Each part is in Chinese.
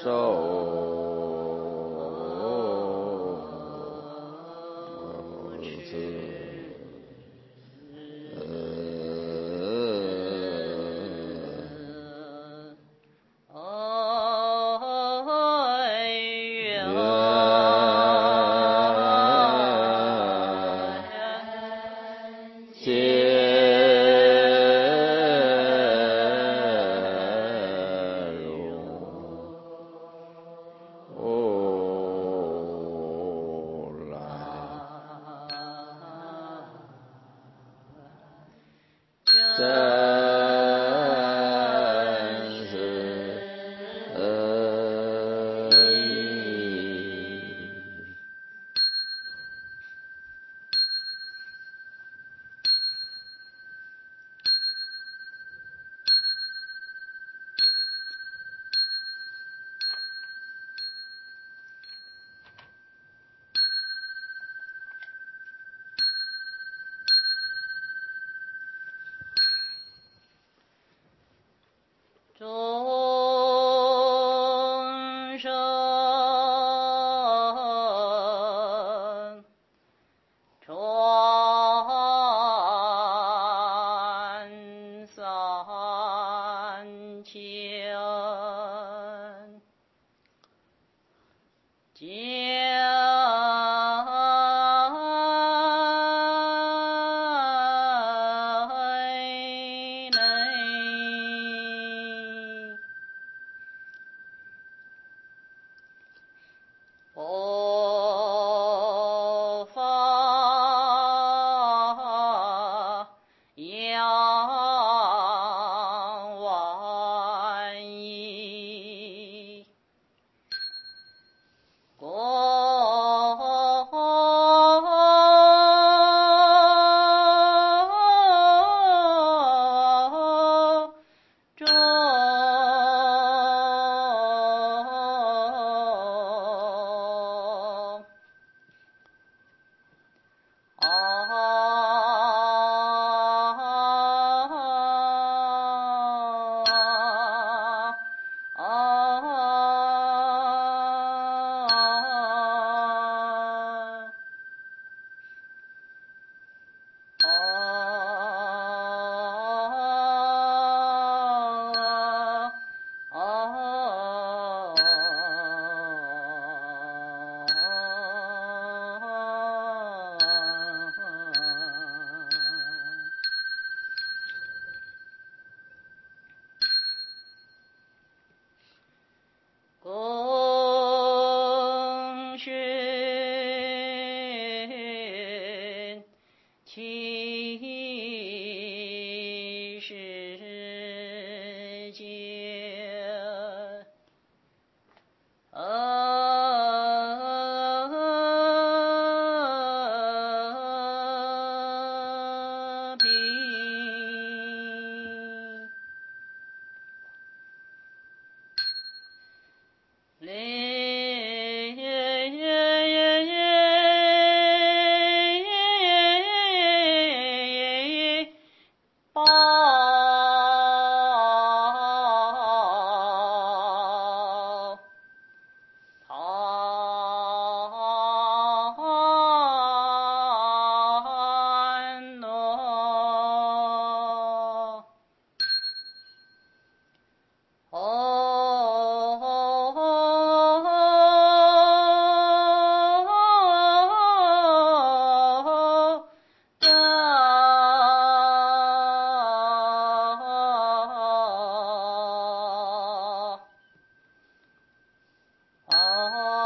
啊。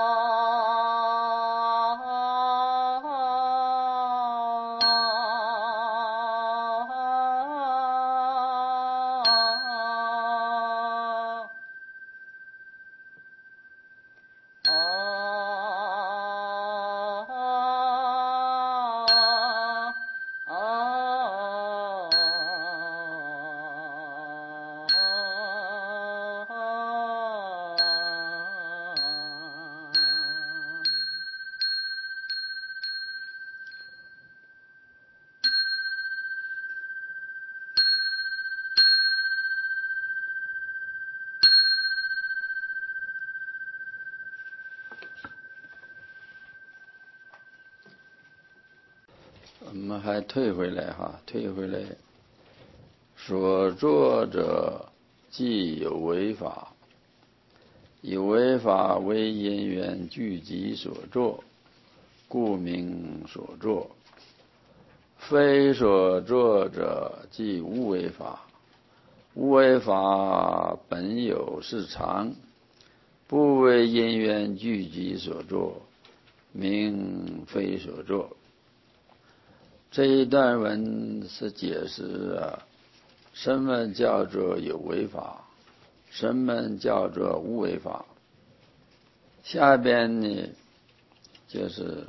我们还退回来哈，退回来，所作者即有为法，以为法为因缘聚集所作，故名所作。非所作者即无为法，无为法本有是常，不为因缘聚集所作，名非所作。这一段文是解释什么叫做有为法，什么叫做无为法。下边呢就是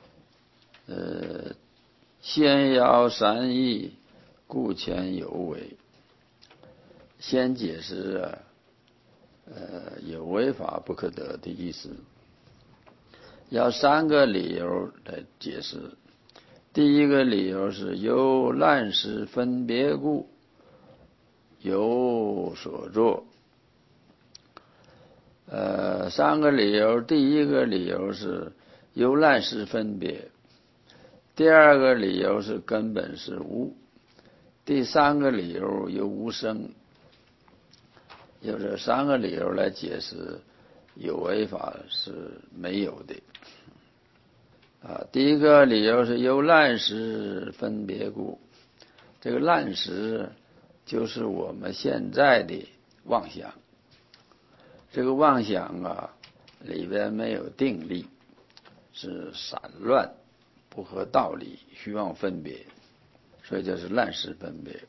先要三义，故前有为。先解释有为法不可得的意思，要三个理由来解释。第一个理由是由滥识分别故，有所作。三个理由，第一个理由是由滥识分别，第二个理由是根本是无，第三个理由由无生。有这三个理由来解释有为法是没有的。第一个理由是由滥识分别故，这个滥识就是我们现在的妄想，这个妄想里边没有定力，是散乱不合道理，虚妄分别，所以就是滥识分别。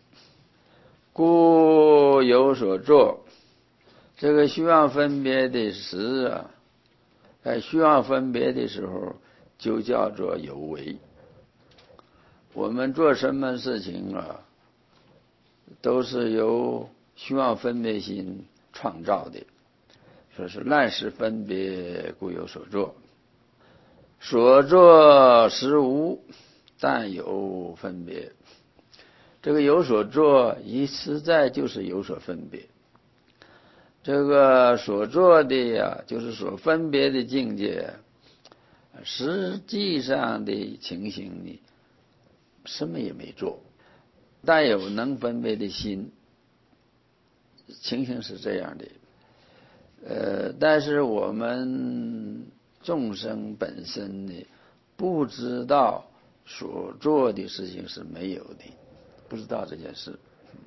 故有所作，这个虚妄分别的时在虚妄分别的时候就叫做有为。我们做什么事情都是由虚妄分别心创造的，说是滥识分别故有所作。所作实无，但有分别。这个有所作实在就是有所分别。这个所作的就是所分别的境界，实际上的情形呢，什么也没做，但有能分别的心，情形是这样的。但是我们众生本身呢，不知道所做的事情是没有的，不知道这件事。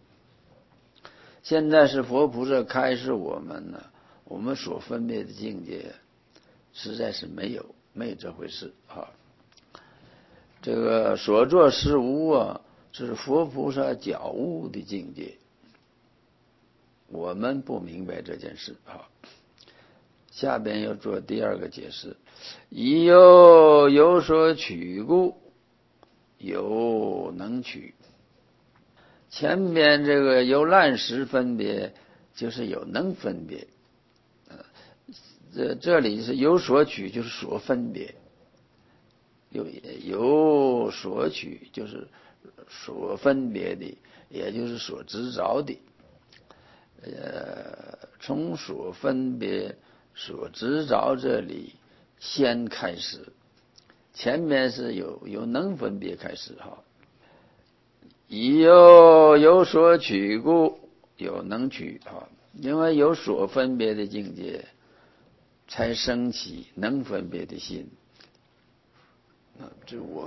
现在是佛菩萨开示我们呢，我们所分别的境界实在是没有这回事这个所作实无这是佛菩萨觉悟的境界，我们不明白这件事下边要做第二个解释，以有所取故，有能取。前边这个由滥识分别就是有能分别，这里是有所取，就是所分别，有所取就是所分别的，也就是所执着的。从所分别所执着这里先开始，前面是有能分别开始以有所取故，有能取因为有所分别的境界，才升起能分别的心。这我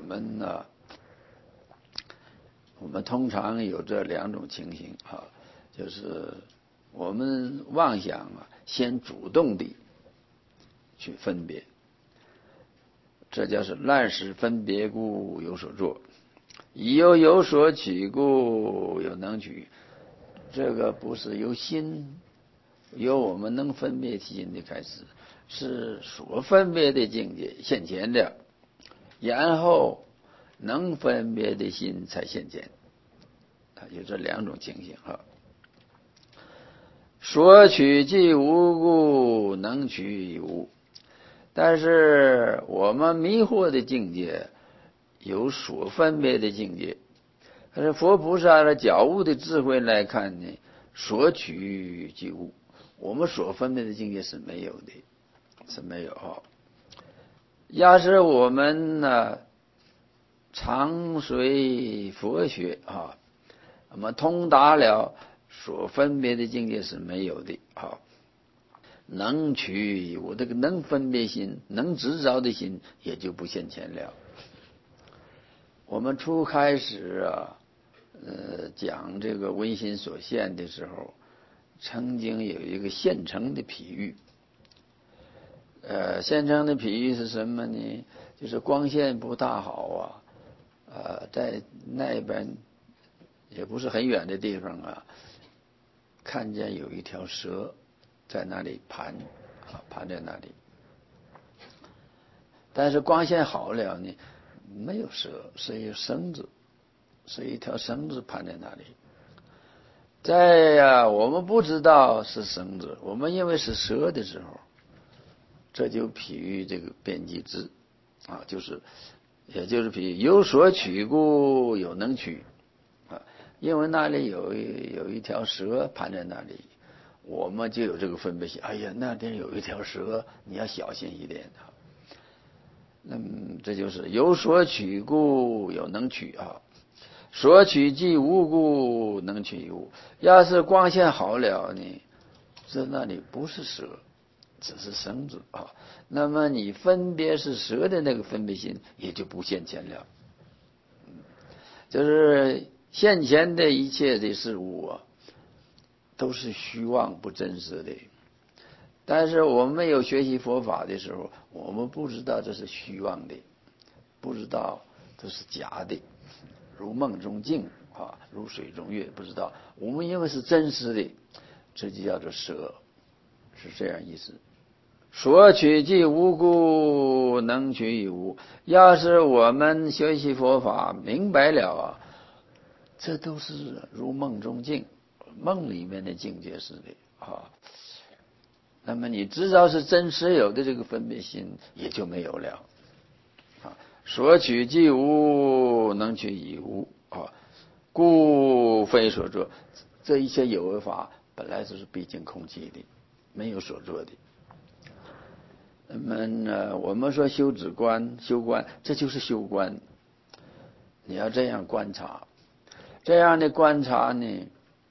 们通常有这两种情形就是我们妄想先主动的去分别，这叫是滥识分别故有所作。以有所取故，有能取。这个不是由心，由我们能分别心的开始，是所分别的境界现前的，然后能分别的心才现前。有这两种情形所取即无故，能取亦无。但是我们迷惑的境界有所分别的境界，但是佛菩萨的觉悟的智慧来看呢，所取即无，我们所分别的境界是没有的，是没有要是我们常随佛学啊，那么通达了所分别的境界是没有的啊。能取我这个能分别心，能执着的心也就不现前了。我们初开始讲这个唯心所现的时候，曾经有一个现成的比喻。现成的比喻是什么呢？就是光线不大好在那边也不是很远的地方看见有一条蛇在那里盘在那里，但是光线好了呢，没有蛇，是一个绳子，是一条绳子盘在那里。我们不知道是绳子，我们认为是蛇的时候，这就比喻这个边际知也就是比喻有所取故有能取因为那里有一条蛇盘在那里，我们就有这个分别心。哎呀，那边有一条蛇，你要小心一点那么这就是有所取故有能取所取即无故能取无。要是光线好了呢，这那里不是蛇，只是绳子那么你分别是蛇的那个分别心也就不现前了。就是现前的一切的事物都是虚妄不真实的。但是我们没有学习佛法的时候，我们不知道这是虚妄的，不知道这是假的，如梦中镜如水中月，不知道。我们因为是真实的，这就叫做蛇，是这样意思。所取即无故能取以无。要是我们学习佛法明白了这都是如梦中镜，梦里面的境界似的那么你知道是真实有的这个分别心也就没有了所取即无能取以无故非所作。这一切有为法本来就是毕竟空寂的，没有所作的。那么我们说修观，这就是修观。你要这样观察，这样的观察呢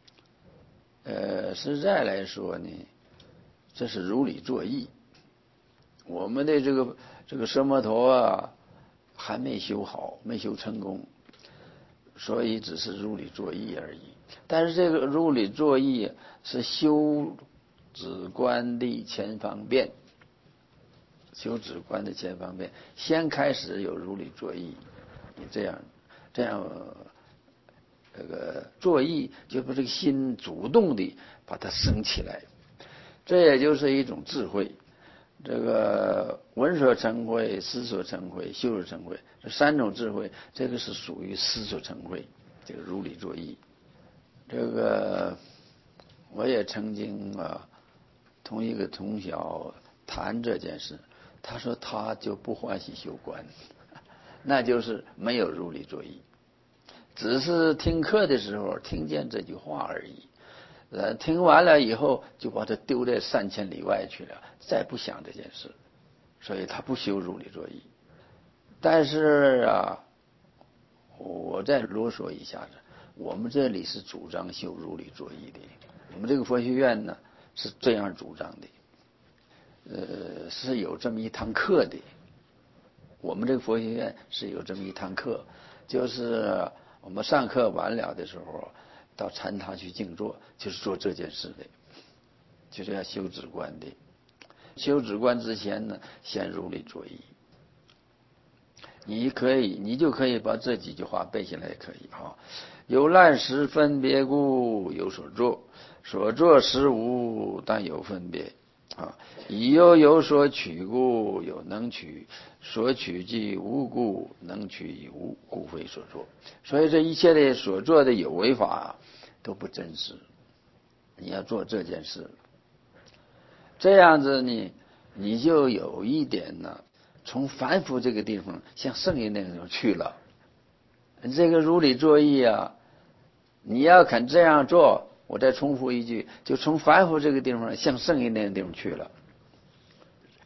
实在来说呢，这是如理作意。我们的这个奢摩陀还没修好，没修成功，所以只是如理作意而已。但是这个如理作意是修止观的前方便，修止观的前方便，先开始有如理作意，你这样这个作意就把这个心主动的把它升起来，这也就是一种智慧。这个闻所成慧、思所成慧、修所成慧，这三种智慧，这个是属于思所成慧，这个如理作意。这个我也曾经同一个同学谈这件事，他说他就不欢喜修观，那就是没有如理作意，只是听课的时候听见这句话而已。听完了以后就把它丢在3000里外去了，再不想这件事，所以他不修如理作意。但是我再啰嗦一下子，我们这里是主张修如理作意的，我们这个佛学院呢是这样主张的，是有这么一堂课的。我们这个佛学院是有这么一堂课，就是我们上课完了的时候到禅堂去静坐，就是做这件事的，就是要修止观的。修止观之前呢，先如理作意。你就可以把这几句话背下来，也可以有烂时分别故有所作，所作实无但有分别以有所取故有能取，所取即无故能取以无，故非所作。所以这一切的所做的有为法都不真实。你要做这件事，这样子呢，你就有一点从凡夫这个地方向圣人那个地方去了。这个如理作意你要肯这样做，我再重复一句，就从凡夫这个地方向圣人那个地方去了。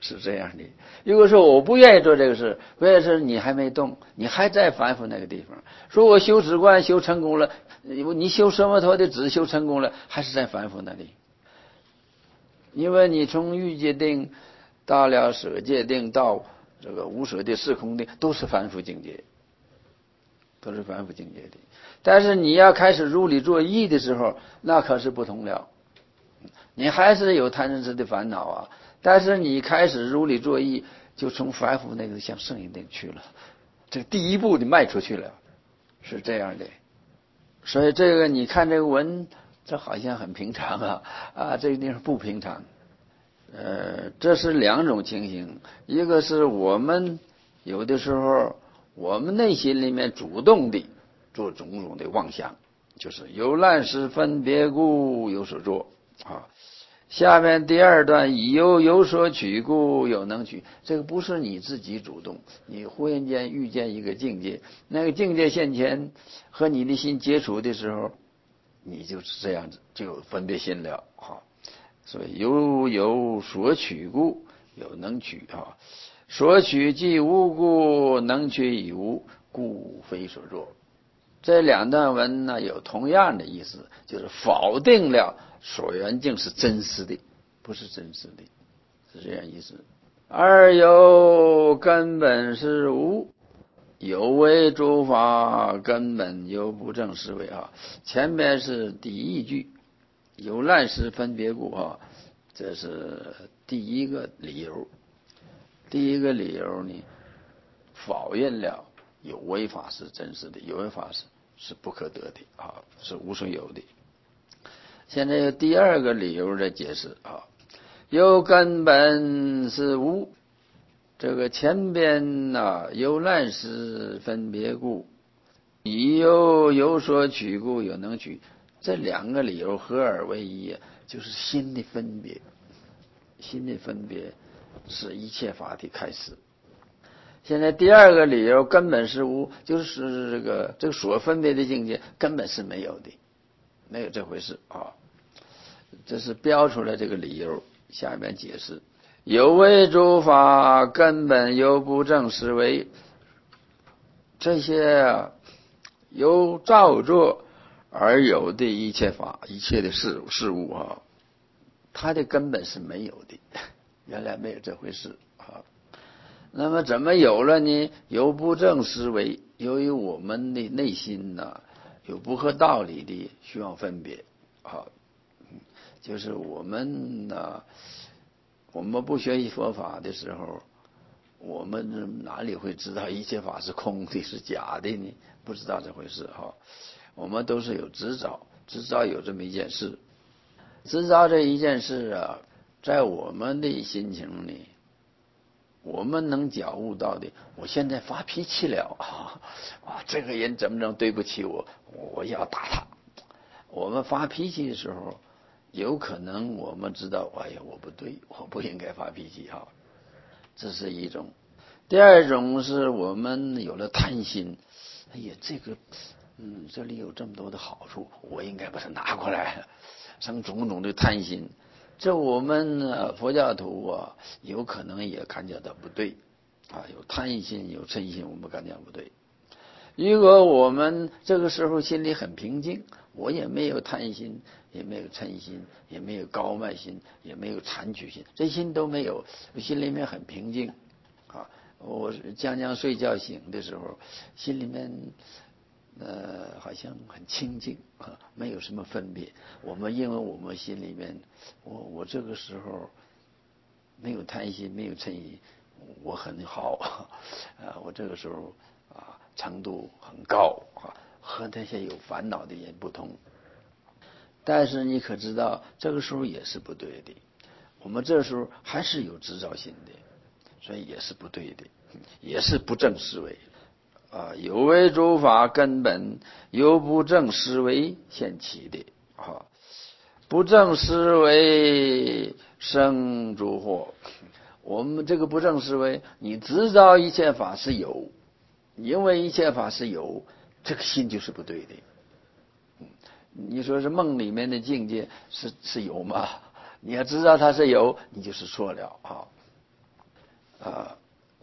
是这样的。如果说我不愿意做这个事，不愿意是你还没动，你还在反复那个地方。说我修止观修成功了，你修奢摩他的止修成功了，还是在反复那里。因为你从欲界定到了舍界定到这个无舍的四空定，都是反复境界，都是反复境界的。但是你要开始如理作意的时候，那可是不同了。你还是有贪嗔痴的烦恼啊，但是你开始如理作意，就从反复那个向圣义定去了，这第一步你迈出去了，是这样的。所以这个你看这个文，这好像很平常这一定是不平常。这是两种情形，一个是我们有的时候我们内心里面主动的做种种的妄想，就是有难时分别故有所作啊。下面第二段以有所取故有能取，这个不是你自己主动，你忽然间遇见一个境界，那个境界现前和你的心接触的时候，你就是这样子就有分别心了啊。所以有所取故有能取啊，所取即无故，能取已无故非所作。这两段文呢有同样的意思，就是否定了所缘境是真实的，不是真实的，是这样意思。二有根本是无，有为诸法根本有不正实为啊。前面是第一句，有难时分别故啊，这是第一个理由。第一个理由呢，否认了有为法是真实的，有为法是不可得的啊，是无所有的。现在有第二个理由的解释啊，有根本是无，这个前边有难时分别故，以有所取故有能取，这两个理由合而为一，就是心的分别。心的分别是一切法的开始。现在第二个理由根本是无，就是这个所分别的境界根本是没有的，没有这回事啊。这是标出来这个理由，下面解释：有为诸法根本有不正实为，这些由造作而有的一切法，一切的事物啊，它的根本是没有的，原来没有这回事啊。那么怎么有了呢？有不正实为，由于我们的内心有不合道理的虚妄分别啊，就是我们我们不学习佛法的时候，我们哪里会知道一切法是空的是假的呢？不知道这回事哈。我们都是有执照有这么一件事，执照这一件事在我们的心情里，我们能觉悟到的，我现在发脾气了这个人怎么能对不起我，我要打他。我们发脾气的时候，有可能我们知道，哎呀，我不对，我不应该发脾气这是一种。第二种是我们有了贪心，哎呀，这里有这么多的好处，我应该把它拿过来，生种种的贪心。这我们佛教徒有可能也感觉到不对有贪心有嗔心，我们感觉不对。如果我们这个时候心里很平静，我也没有贪心，也没有嗔心，也没有高慢心，也没有残取心，这心都没有，心里面很平静我将睡觉醒的时候，心里面好像很清净没有什么分别。因为我们心里面，我这个时候没有贪心，没有嗔心，我很好我这个时候程度很高和那些有烦恼的人不同。但是你可知道，这个时候也是不对的。我们这时候还是有执照心的，所以也是不对的，也是不正思维有为诸法根本由不正思维现起的不正思维生诸惑。我们这个不正思维，你知道一切法是有，因为一切法是有，这个心就是不对的。你说是梦里面的境界是有吗？你要知道它是有，你就是错了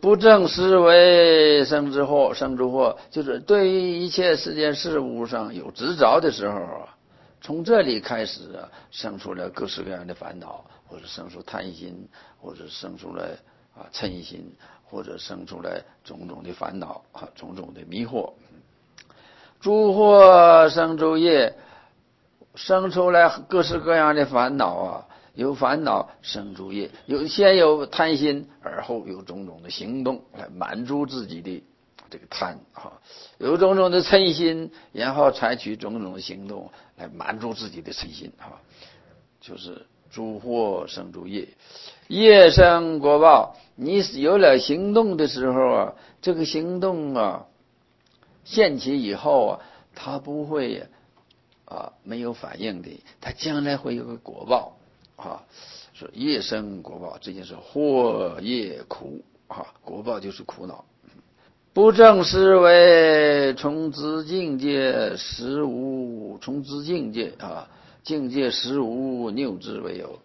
不正思维生之祸，生之祸就是对于一切世间事物上有执着的时候啊，从这里开始啊，生出了各式各样的烦恼，或者生出贪心，或者生出来嗔心，或者生出来种种的烦恼种种的迷惑。诸惑生诸业，生出来各式各样的烦恼啊，有烦恼生诸业，先有贪心，而后有种种的行动来满足自己的这个贪有种种的嗔心，然后采取种种的行动来满足自己的嗔心就是诸惑生诸业，业生果报。你有了行动的时候啊，这个行动现起以后它不会没有反应的，它将来会有个果报说业生果报，这件事祸业苦果报就是苦恼。不正思维从知境界实无，从知境界境界实无拗之为有。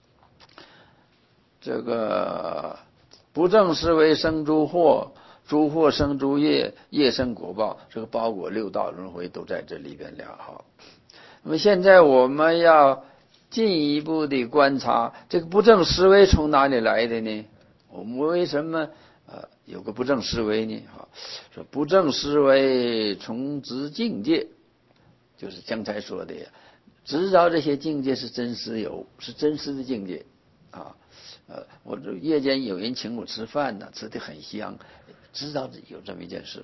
这个不正思维生诸惑，诸惑生诸业，业生果报，这个包裹六道轮回都在这里边了那么现在我们要进一步的观察，这个不正思维从哪里来的呢？我们为什么有个不正思维呢？说不正思维从知境界，就是刚才说的知道这些境界是真实有，是真实的境界我这夜间有人请我吃饭呢，吃的很香，知道有这么一件事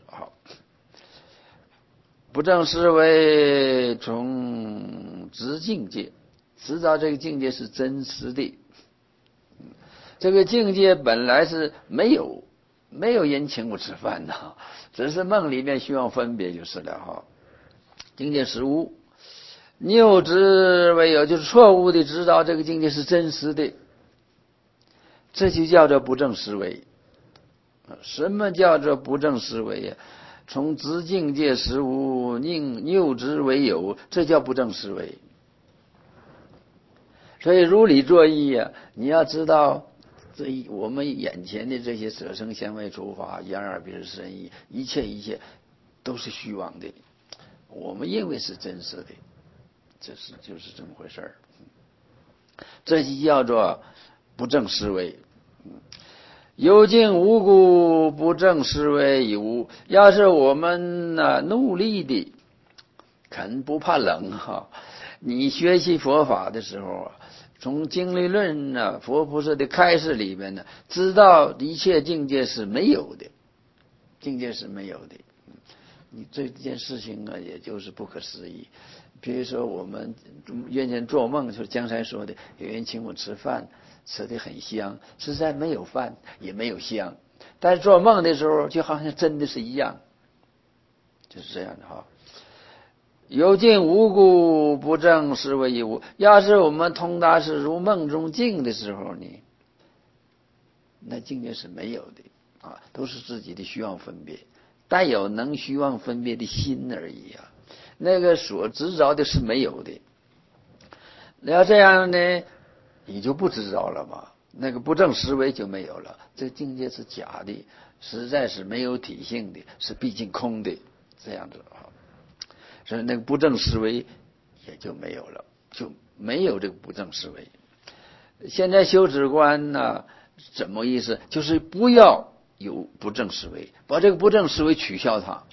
不正思维从知境界，知道这个境界是真实的。这个境界本来是没有人请我吃饭的，只是梦里面希望分别就是了境界实无，拗之为有，就是错误的知道这个境界是真实的，这就叫做不正思维。什么叫做不正思维从知境界实无，拗之为有，这叫不正思维。所以如理作意你要知道我们眼前的这些舍生香味触法眼耳鼻舌身意，一切都是虚妄的，我们认为是真实的，就是这么回事这就叫做不正思维。有境无故不正思维已无。要是我们努力的肯不怕冷你学习佛法的时候从经理论佛菩萨的开示里面知道一切境界是没有的，境界是没有的。你这件事情也就是不可思议。比如说我们原先做梦，就是江才说的，有人请我吃饭，吃的很香，实在没有饭也没有香，但是做梦的时候就好像真的是一样，就是这样的有境无故不正思维已无。要是我们通达是如梦中境的时候呢，那境界是没有的都是自己的虚妄分别，带有能虚妄分别的心而已那个所执着的是没有的。要这样呢，你就不执着了嘛，那个不正思维就没有了，这个境界是假的，实在是没有体性的，是毕竟空的，这样子所以那个不正思维也就没有了，就没有这个不正思维。现在修止观怎么意思？就是不要有不正思维，把这个不正思维取消它，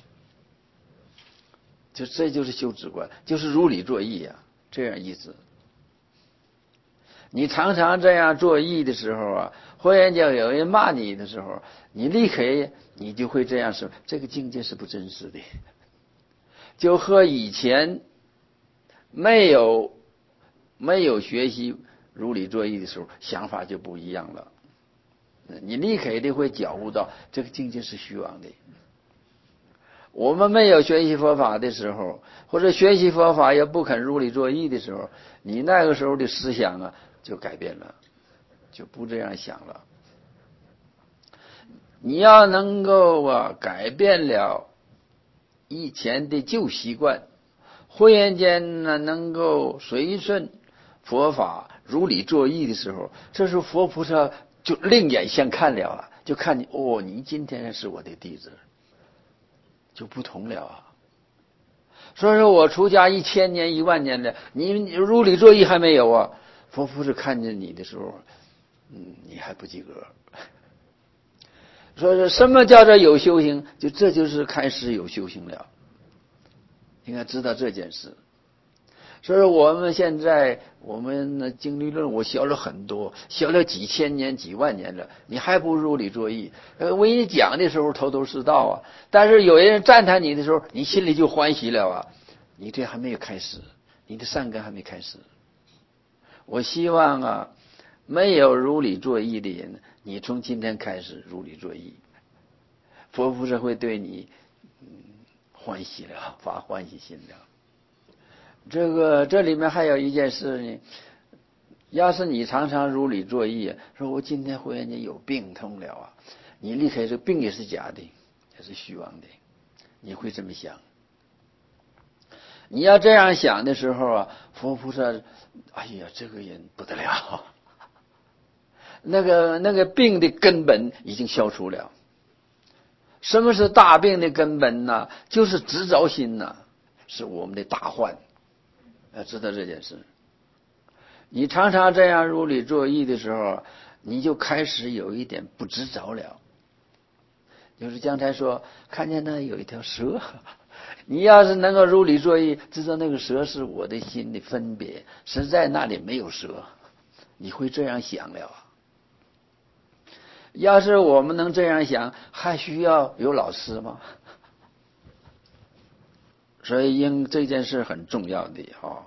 这就是修止观，就是如理作意这样意思。你常常这样作意的时候忽然间有人骂你的时候，你立刻你就会这样说，这个境界是不真实的，就和以前没有学习如理作意的时候想法就不一样了。你立刻的会觉悟到这个境界是虚妄的。我们没有学习佛法的时候，或者学习佛法也不肯如理作意的时候，你那个时候的思想就改变了，就不这样想了。你要能够改变了以前的旧习惯，忽然间能够随顺佛法如理作意的时候，这时候佛菩萨就另眼相看了就看你哦，你今天是我的弟子，就不同了啊。所以说我出家1000年10000年的，你如理作意还没有啊。佛菩萨看见你的时候，你还不及格。所以说什么叫做有修行？这就是开始有修行了。应该知道这件事。所以说我们现在我们的经律论我学了很多，学了几千年几万年了，你还不如理作意。我给你讲的时候头头是道啊，但是有人赞叹你的时候，你心里就欢喜了啊。你这还没有开始，你的善根还没开始。我希望啊，没有如理作意的人，你从今天开始如理作意，佛菩萨会对你欢喜了，发欢喜心了。这里面还有一件事呢，要是你常常如理作意，说我今天忽然间有病痛了啊，你立刻这病也是假的，也是虚妄的，你会这么想。你要这样想的时候啊，佛菩萨，哎呀，这个人不得了，那个病的根本已经消除了。什么是大病的根本呢？就是执着心呐，是我们的大患。要知道这件事。你常常这样如理作意的时候，你就开始有一点不执着了。就是刚才说，看见那有一条蛇，你要是能够如理作意，知道那个蛇是我的心的分别，实在那里没有蛇，你会这样想了。要是我们能这样想，还需要有老师吗？所以这件事很重要的啊。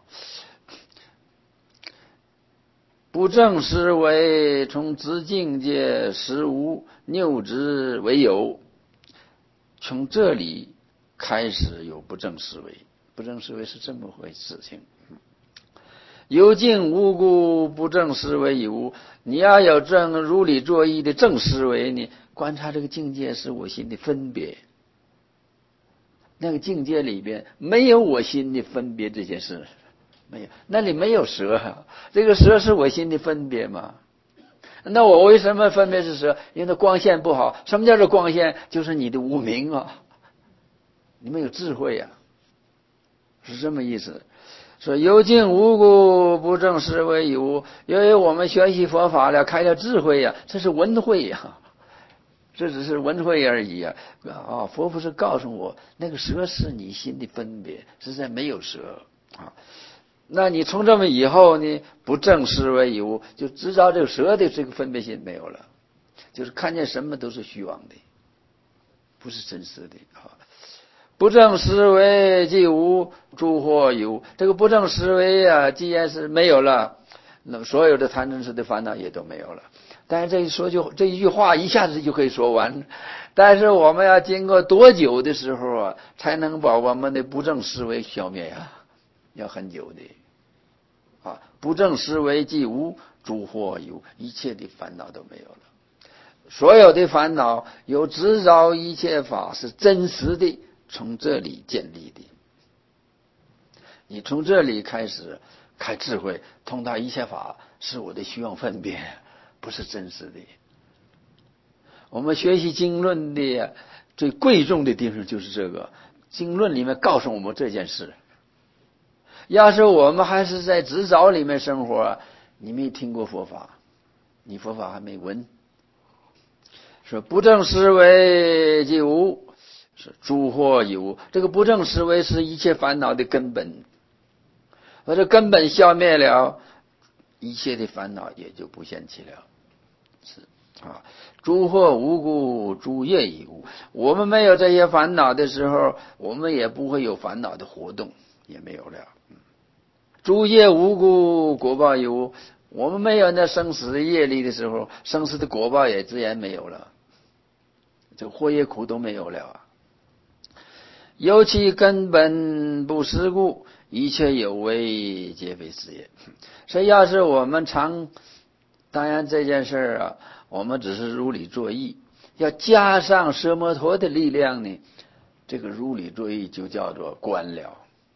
不正思维，从知境界实无，拗之为有。从这里开始有不正思维，不正思维是这么回事情。有境无故，不正思维已无。你要有正如理作意的正思维，你观察这个境界是我心的分别。那个境界里边没有我心的分别这件事，没有，那里没有蛇啊。这个蛇是我心的分别嘛？那我为什么分别是蛇？因为它光线不好。什么叫做光线？就是你的无明啊，你没有智慧啊，是这么意思。说有境无故，不正思维已无。因为我们学习佛法了，开了智慧呀，这是文慧呀，这只是文慧而已啊！佛不是告诉我，那个蛇是你心的分别，实在没有蛇啊。那你从这么以后呢，不正思维已无，就知道这个蛇的这个分别心没有了，就是看见什么都是虚妄的，不是真实的啊。不正思维即无，诸惑有。这个不正思维啊，既然是没有了，那么所有的贪嗔痴的烦恼也都没有了。但是这一句话一下子就可以说完，但是我们要经过多久的时候啊，才能把我们的不正思维消灭呀？要很久的啊！不正思维即无，诸惑有，一切的烦恼都没有了。所有的烦恼有执着一切法是真实的，从这里建立的。你从这里开始开智慧，通达一切法是我的虚妄分别，不是真实的。我们学习经论的最贵重的地方就是这个，经论里面告诉我们这件事。要是我们还是在执着里面生活，你没听过佛法，你佛法还没闻。说不正思维即无，是诸惑有。这个不正思维是一切烦恼的根本，而这根本消灭了，一切的烦恼也就不现起了。是啊，诸惑无故，诸业已无。我们没有这些烦恼的时候，我们也不会有烦恼的活动，也没有了。诸业无故，果报有无。我们没有那生死的业力的时候，生死的果报也自然没有了，这祸业苦都没有了啊。尤其根本不思故，一切有为皆非是也。所以要是我们当然这件事啊，我们只是如理作意，要加上奢摩陀的力量呢，这个如理作意就叫做观了，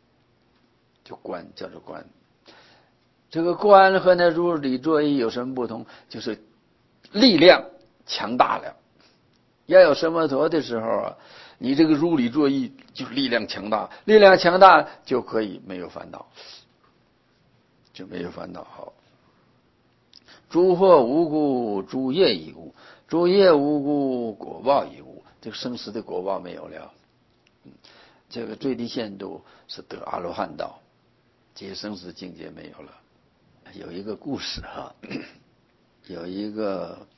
叫做观。这个观和那如理作意有什么不同？就是力量强大了， 要有奢摩陀的时候啊，你这个如理作意就力量强大，力量强大就可以没有烦恼，就没有烦恼。好，诸惑无故，诸业已无，诸业无故，果报已无。这个生死的果报没有了，这个最低限度是得阿罗汉道，这些生死境界没有了。有一个故事哈，有一个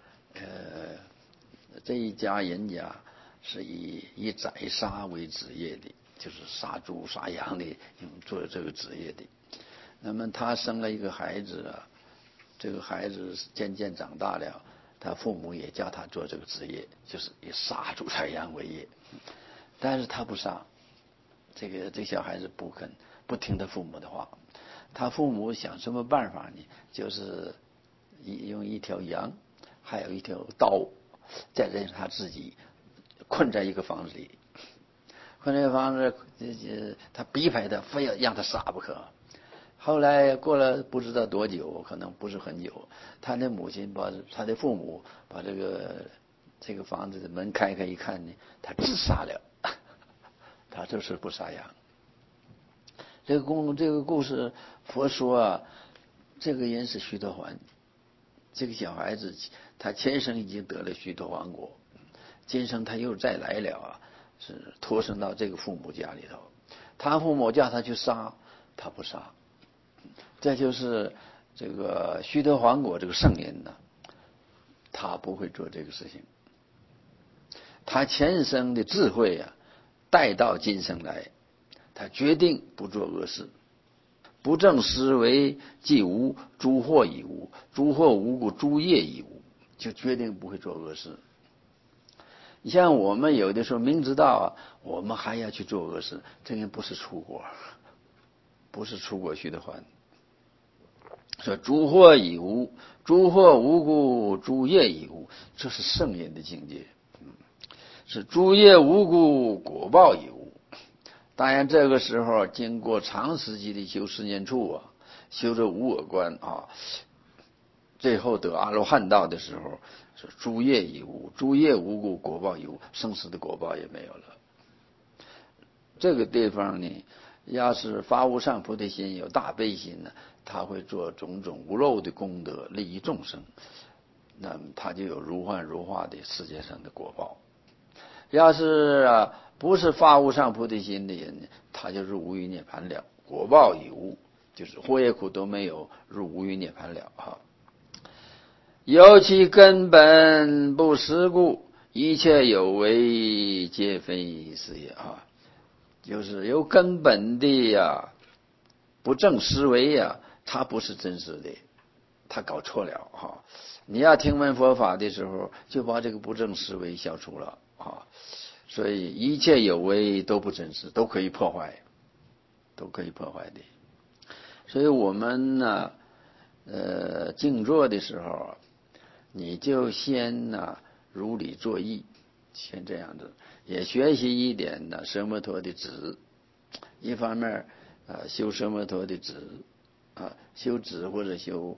这一家人家是以宰杀为职业的，就是杀猪杀羊的，做这个职业的。那么他生了一个孩子啊，这个孩子渐渐长大了，他父母也叫他做这个职业，就是以杀猪宰羊为业。但是他不杀，这小孩子不听他父母的话。他父母想什么办法呢？就是用一条羊，还有一条刀，再让他自己困在一个房子里。困在房子，他逼迫他，非要让他杀不可。后来过了不知道多久，可能不是很久，他的父母把这个房子的门开一看呢，他自杀了。他就是不杀羊。这个故事，佛说啊，这个人是须陀洹，这个小孩子他前生已经得了须陀洹果，今生他又再来了啊，是托生到这个父母家里头。他父母叫他去杀，他不杀。这就是这个须陀洹果这个圣人呢，他不会做这个事情。他前生的智慧啊，带到今生来，他决定不做恶事。不正思维即无，诸惑已无，诸惑无故，诸业已无，就决定不会做恶事。你像我们有的时候明知道啊，我们还要去做恶事，这个不是出国，不是出国须陀洹。说诸惑已无，诸惑无故，诸业已无，这是圣人的境界。是诸业无故，果报已无。当然这个时候经过长时期的修十念处啊，修这无我观啊，最后得阿罗汉道的时候，是诸业已无，诸业无故，果报已无，生死的果报也没有了。这个地方呢，要是发无上菩提心，有大悲心呢，他会做种种无漏的功德，利益众生，那么他就有如幻如化的世界上的果报。要是不是发无上菩提心的人，他就入无余涅盘了，果报已无，就是祸业苦都没有，入无余涅盘了哈。由其根本不实故，一切有为皆非是也啊。就是由根本的不正思维它不是真实的，他搞错了哈。你要听闻佛法的时候，就把这个不正思维消除了啊。所以一切有为都不真实，都可以破坏，都可以破坏的。所以我们呢，静坐的时候，你就先如理作意，先这样子，也学习一点奢摩陀的止。一方面修奢摩陀的止修止或者修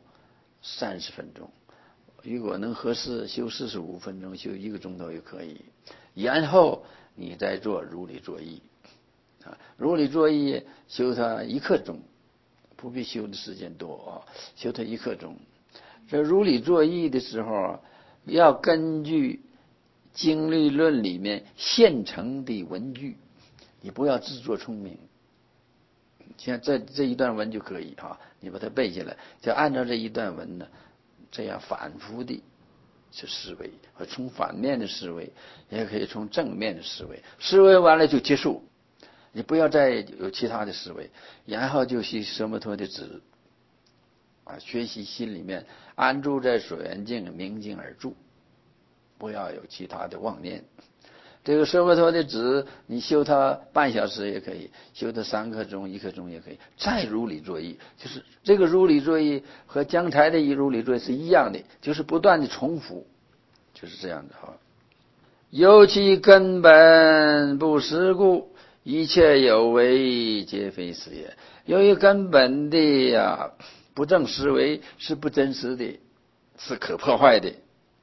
30分钟，如果能合适修45分钟，修1个钟头也可以。然后你再做如理作意如理作意修它1刻钟，不必修的时间多修它1刻钟。这如理作意的时候要根据经律论里面现成的文句，你不要自作聪明。像这一段文就可以你把它背下来，就按照这一段文呢，这样反复的去思维，从反面的思维，也可以从正面的思维，思维完了就结束，你不要再有其他的思维，然后就习奢摩陀的止学习心里面安住在所缘境，明镜而住，不要有其他的妄念。这个奢摩陀的止，你修它半小时也可以，修它3刻钟、1刻钟也可以，再如理作意，就是这个如理作意和刚才的如理作意是一样的，就是不断的重复，就是这样的由其根本不实故，一切有为皆非实也。由于根本的不正思维是不真实的，是可破坏的。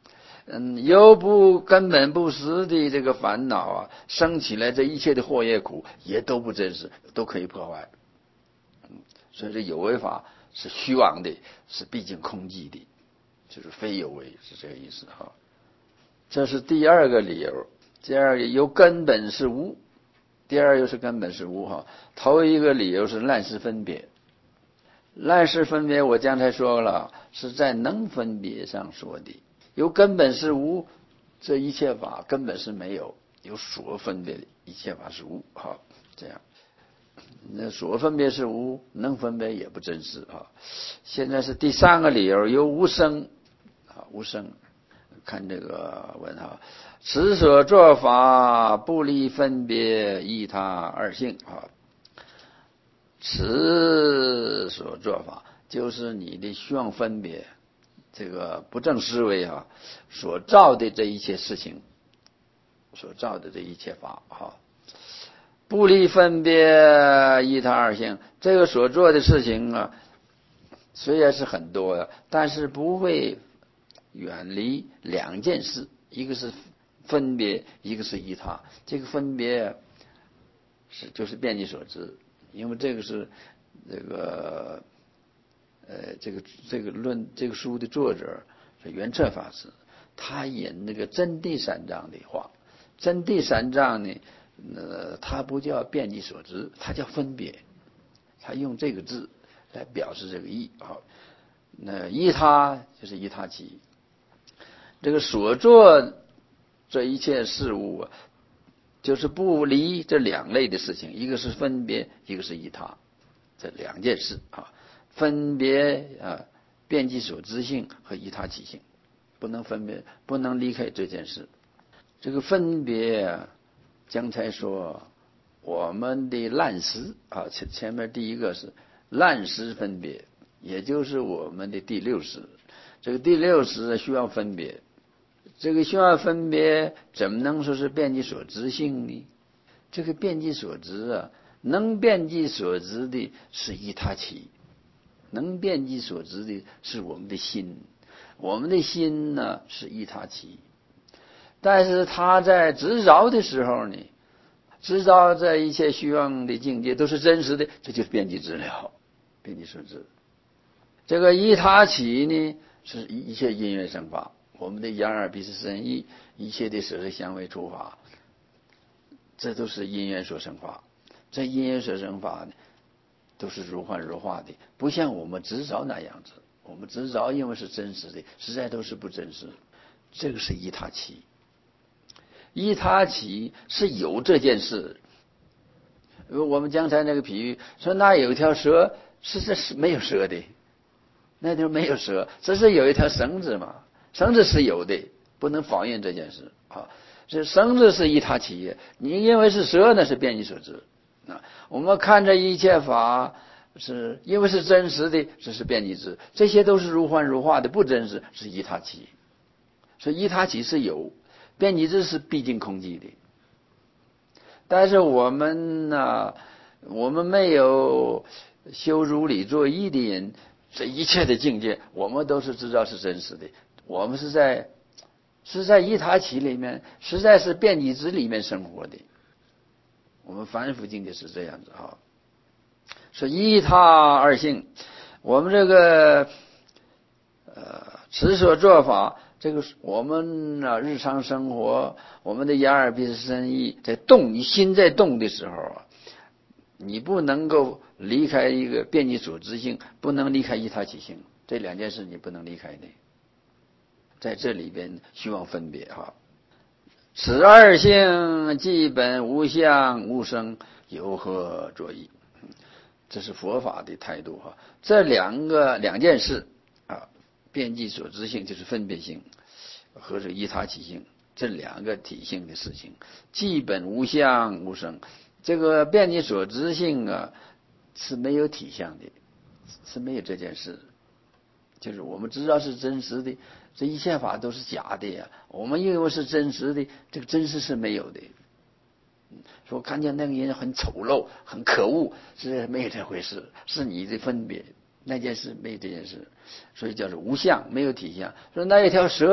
有根本不实的这个烦恼啊，生起来，这一切的祸业苦也都不真实，都可以破坏。所以这有为法是虚妄的，是毕竟空寂的，就是非有为，是这个意思哈。这是第二个理由。第二个有根本是无，第二又是根本是无哈。头一个理由是滥识分别，滥识分别我刚才说了，是在能分别上说的。有根本是无，这一切法根本是没有，有所分别的一切法是无。好，这样，那所分别是无，能分别也不真实啊。现在是第三个理由，有无生啊，无生。看这个问号，此所作法不离分别，依他二性啊。此所作法就是你的虚妄分别，这个不正思维啊，所造的这一切事情，所造的这一切法啊，不离分别，依他二性。这个所做的事情啊，虽然是很多的，但是不会远离两件事，一个是分别，一个是依他。这个分别就是遍计所知，因为这个是这个这个书的作者是圆彻法师，他引那个真谛三藏的话。真谛三藏呢，他不叫遍计所知，他叫分别，他用这个字来表示这个意啊。那依他就是依他起。这个所做这一切事物啊，就是不离这两类的事情，一个是分别，一个是依他，这两件事啊，分别啊，遍计所知性和依他起性，不能分别，不能离开这件事。这个分别啊，刚才说我们的滥识啊，前面第一个是滥识分别，也就是我们的第六识。这个第六识需要分别，这个需要分别，怎么能说是遍计所知性呢？这个遍计所知啊，能遍计所知的是依他起，能遍计所知的是我们的心，我们的心呢是依他起。但是他在执着的时候呢，执着在一切虚妄的境界都是真实的，这就是遍计知了，遍计所知。这个依他起呢，是一切因缘生法，我们的眼耳鼻舌身意，一切的色色香味触法，这都是因缘所生法。这因缘所生法呢，都是如幻如化的，不像我们执着那样子。我们执着因为是真实的，实在都是不真实。这个是依他起。依他起是有这件事。我们刚才那个比喻说，那有一条蛇，是没有蛇的，那地方没有蛇，只是有一条绳子嘛，绳子是有的，不能否认这件事啊。这绳子是依他起，你因为是蛇呢，是遍计所知啊。我们看这一切法，是因为是真实的，这是遍计知，这些都是如幻如化的，不真实，是依他起。所以依他起是有，遍计知是毕竟空寂的。但是我们呢，我们没有修如理作意的人，这一切的境界，我们都是知道是真实的。我们是在依他起里面，实在是遍计知里面生活的。我们凡夫境界是这样子哈。说依他二性，我们这个此所作法，这个我们日常生活，我们的眼耳鼻舌身意在动，你心在动的时候啊，你不能够离开一个遍计所知性，不能离开依他起性，这两件事你不能离开的。在这里边虚妄分别哈。此二性基本无相无生，有何作意？这是佛法的态度哈。这两件事啊，遍计所知性就是分别性，和这依他起性，这两个体性的事情，基本无相无生。这个遍计所知性啊，是没有体相的，是没有这件事。就是我们知道是真实的，这一切法都是假的呀。我们认为是真实的，这个真实是没有的。说看见那个人很丑陋、很可恶，是没有这回事，是你的分别，那件事没有这件事，所以叫做无相，没有体相。说那一条蛇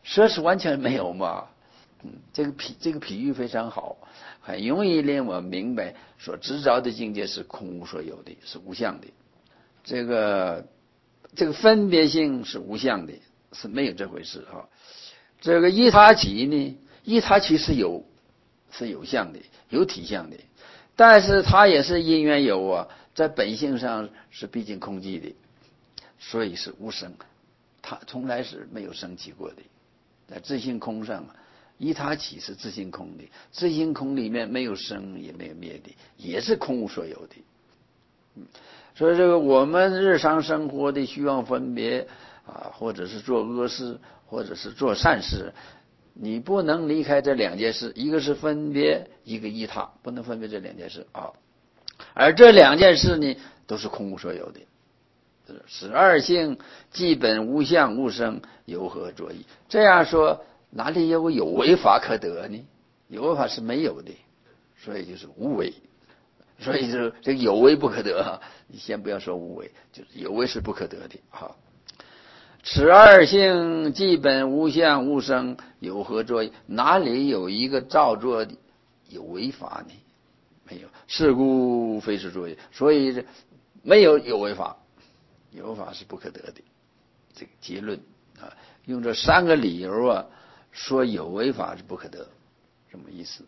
舍是完全没有嘛。这个比喻非常好，很容易令我明白所执着的境界是空无所有的，是无相的。这个分别性是无相的，是没有这回事哈。这个依他起呢，依他起是有相的，有体相的，但是它也是因缘有啊，在本性上是毕竟空寂的，所以是无生，它从来是没有升起过的。在自性空上依他起是自性空的，自性空里面没有生也没有灭的，也是空无所有的。所以这个我们日常生活的虚妄分别或者是做恶事，或者是做善事，你不能离开这两件事，一个是分别，一个依他，不能分别这两件事啊。而这两件事呢，都是空无所有的。使二性基本无相无生，由何作意？这样说，哪里有为法可得呢？有为法是没有的，所以就是无为。所以这个有为不可得，你先不要说无为，就是有为是不可得的啊。此二性基本无相无生，有何作意？哪里有一个造作的有为法呢？没有，是故非是作业。所以没有有为法，有为法是不可得的。这个结论用这三个理由说有为法是不可得，什么意思？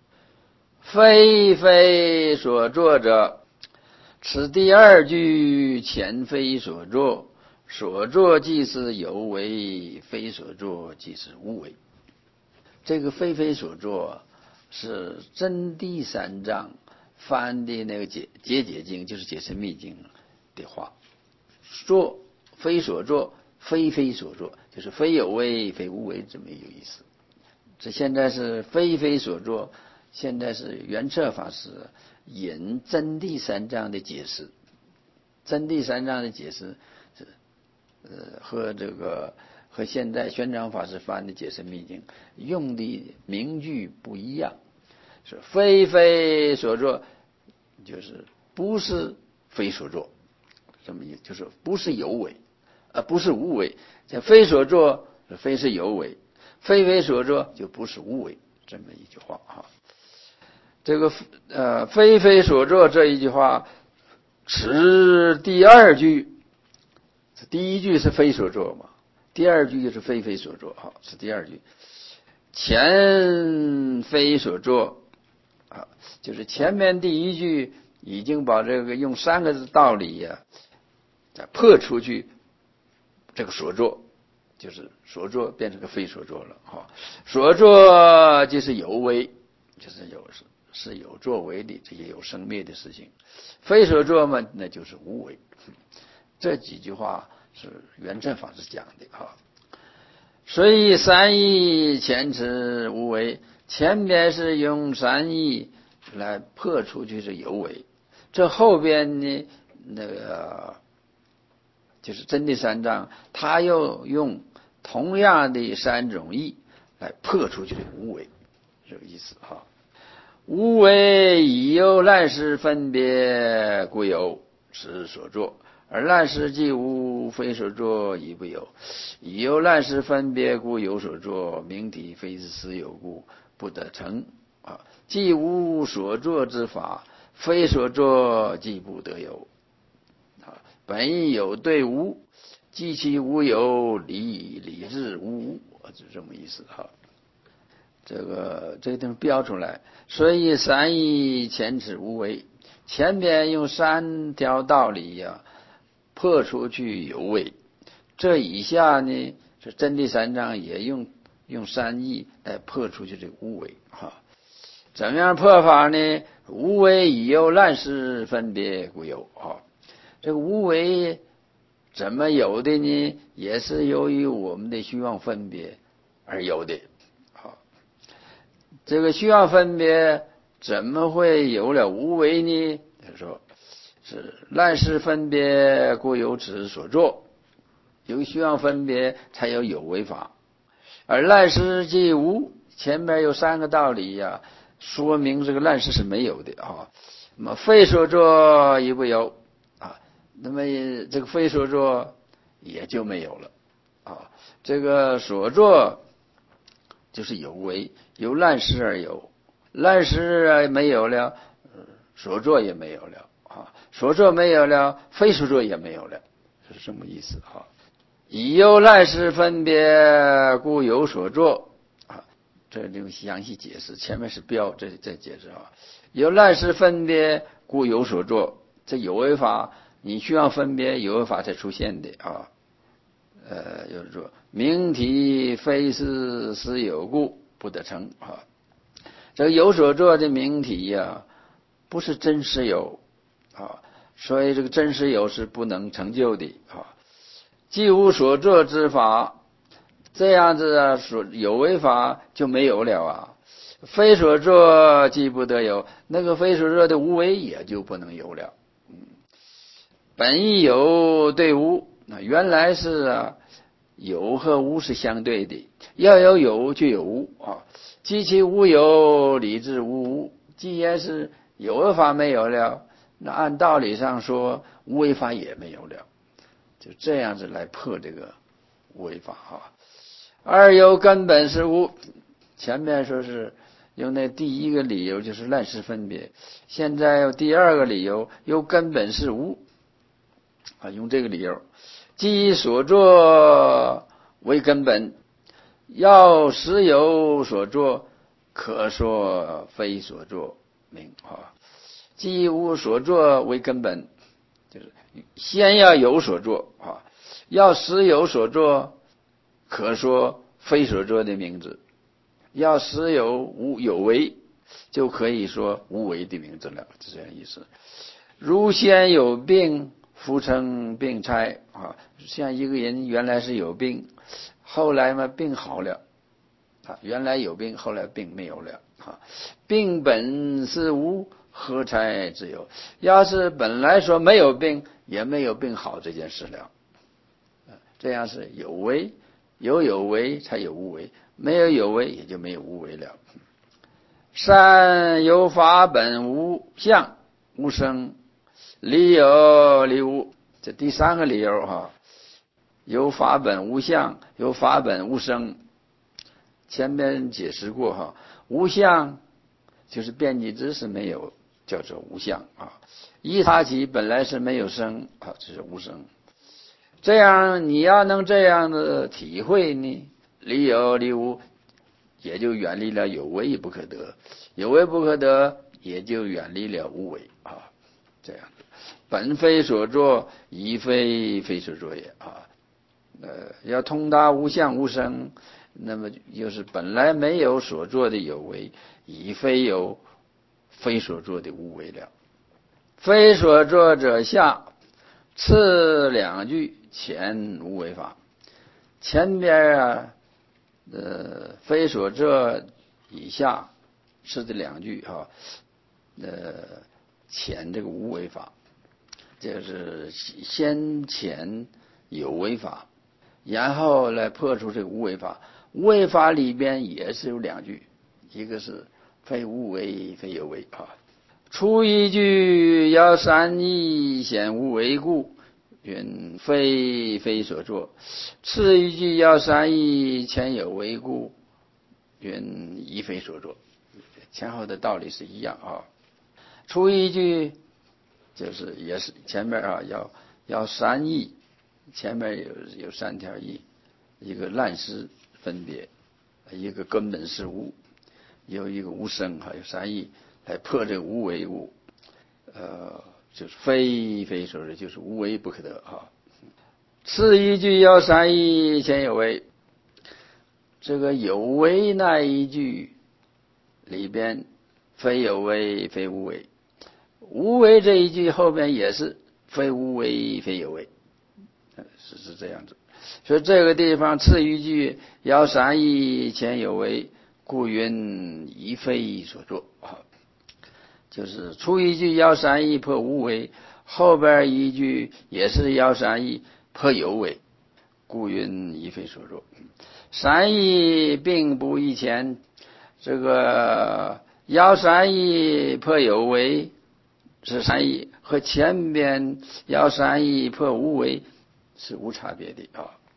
非所作者，此第二句前非所作，所作即是有为，非所作即是无为。这个非所作是真谛三藏翻的那个解经，就是解释密经的话。作非所作，非所作，就是非有为非无为，这么一个意思。这现在是非所作，现在是圆彻法师引真谛三藏的解释。真谛三藏的解释是和现在玄奘法师翻的解释密经用的名句不一样，是非所作，就是不是非所作，这么意思，就是不是有为，不是无为。这非所作，非是有为，非所作就不是无为，这么一句话哈。这个非所作这一句话，此第二句，第一句是非所作嘛，第二句就是非所作哈，是第二句。前非所作就是前面第一句已经把这个用三个字道理破出去，这个所作就是所作变成个非所作了哈。所作就是有为，就是是有作为的这些有生灭的事情，非所作嘛，那就是无为。这几句话是圆正法师讲的哈。所以三义前持无为，前边是用三义来破出去是有为，这后边呢那个就是真谛三藏，他又用同样的三种义来破出去的无为，这个意思哈。无为以有烂事分别故有，是所作。而烂事既无，非所作亦不有。以有烂事分别故有所作，明体非是实有故，不得成既无所作之法，非所作即不得有本意有对无，即其无有，理智无，就这么意思哈。这个地方标出来，所以三义前持无为，前边用三条道理破出去有为，这以下呢是真谛三藏也用三义来破出去这个无为怎么样破法呢？无为以有烂事分别故有这个无为怎么有的呢？也是由于我们的虚妄分别而有的这个虚妄分别怎么会有了无为呢？他说是烂事分别故有此所作，有虚妄分别才有为法，而烂事即无，前面有三个道理说明这个烂事是没有的那么非所作亦不有那么这个非所作也就没有了这个所作就是有为，由滥施而有，滥施没有了，所作也没有了啊，所作没有了，非所作也没有了，是这么意思啊。以有滥施分别，故有所作啊，这就详细解释，前面是标，这解释啊。有滥施分别，故有所作，这有为法，你需要分别，有为法才出现的啊。就是说，明体非是实有故，不得成啊。这个有所作的明体呀，不是真实有啊，所以这个真实有是不能成就的啊。既无所作之法，这样子啊，有为法就没有了啊。非所作即不得有，那个非所作的无为也就不能有了。本意有对无，那原来是有和无是相对的，要有就有无啊。既其无有，理之无无。既然是有为法没有了，那按道理上说，无为法也没有了。就这样子来破这个无为法啊。二有根本是无，前面说是用那第一个理由就是滥施分别，现在有第二个理由，有根本是无啊，用这个理由，即所作为根本，要实有所作，可说非所作名啊。即无所作为根本，就是先要有所作啊，要实有所作，可说非所作的名字；要实有为，就可以说无为的名字了，是这样意思。如先有病，复称病差啊，像一个人原来是有病，后来嘛病好了啊，原来有病，后来病没有了啊。病本是无，何才之有？要是本来说没有病，也没有病好这件事了。这样是有为，有为才有无为，没有为也就没有无为了。善有法本无相无生，理有理无，这第三个理由哈。有法本无相，有法本无生。前面解释过哈，无相就是遍计知识没有，叫做无相啊。依他起本来是没有生啊，这是无生。这样你要能这样的体会呢，理有理无，也就远离了有为不可得，有为不可得，也就远离了无为啊。这样本非所作，亦非所作也啊。要通达无相无生，那么就是本来没有所作的有为，已非所作的无为了。非所作者下，次两句前无为法。前边非所作以下是这两句哈，前这个无为法，这是先前有为法，然后来破除这个无为法。无为法里边也是有两句，一个是非无为非有为啊。初一句要三义显无为故，云非所作；次一句要三义前有为故，云亦非所作。前后的道理是一样啊。初一句就是也是前面要三义，前面有三条义，一个滥施分别，一个根本是无，有一个无生，还有三义来破这个无为物，就是非所作，就是无为不可得啊。次一句要三义前有为，这个有为那一句里边非有为非无为，无为这一句后边也是非无为非有为，是这样子。所以这个地方次一句要三义前有为，故云亦非所作啊。就是初一句要三义破无为，后边一句也是要三义破有为，故云亦非所作。三义并不以前，这个要三义破有为是三义，和前边要三义破无为是无差别的啊。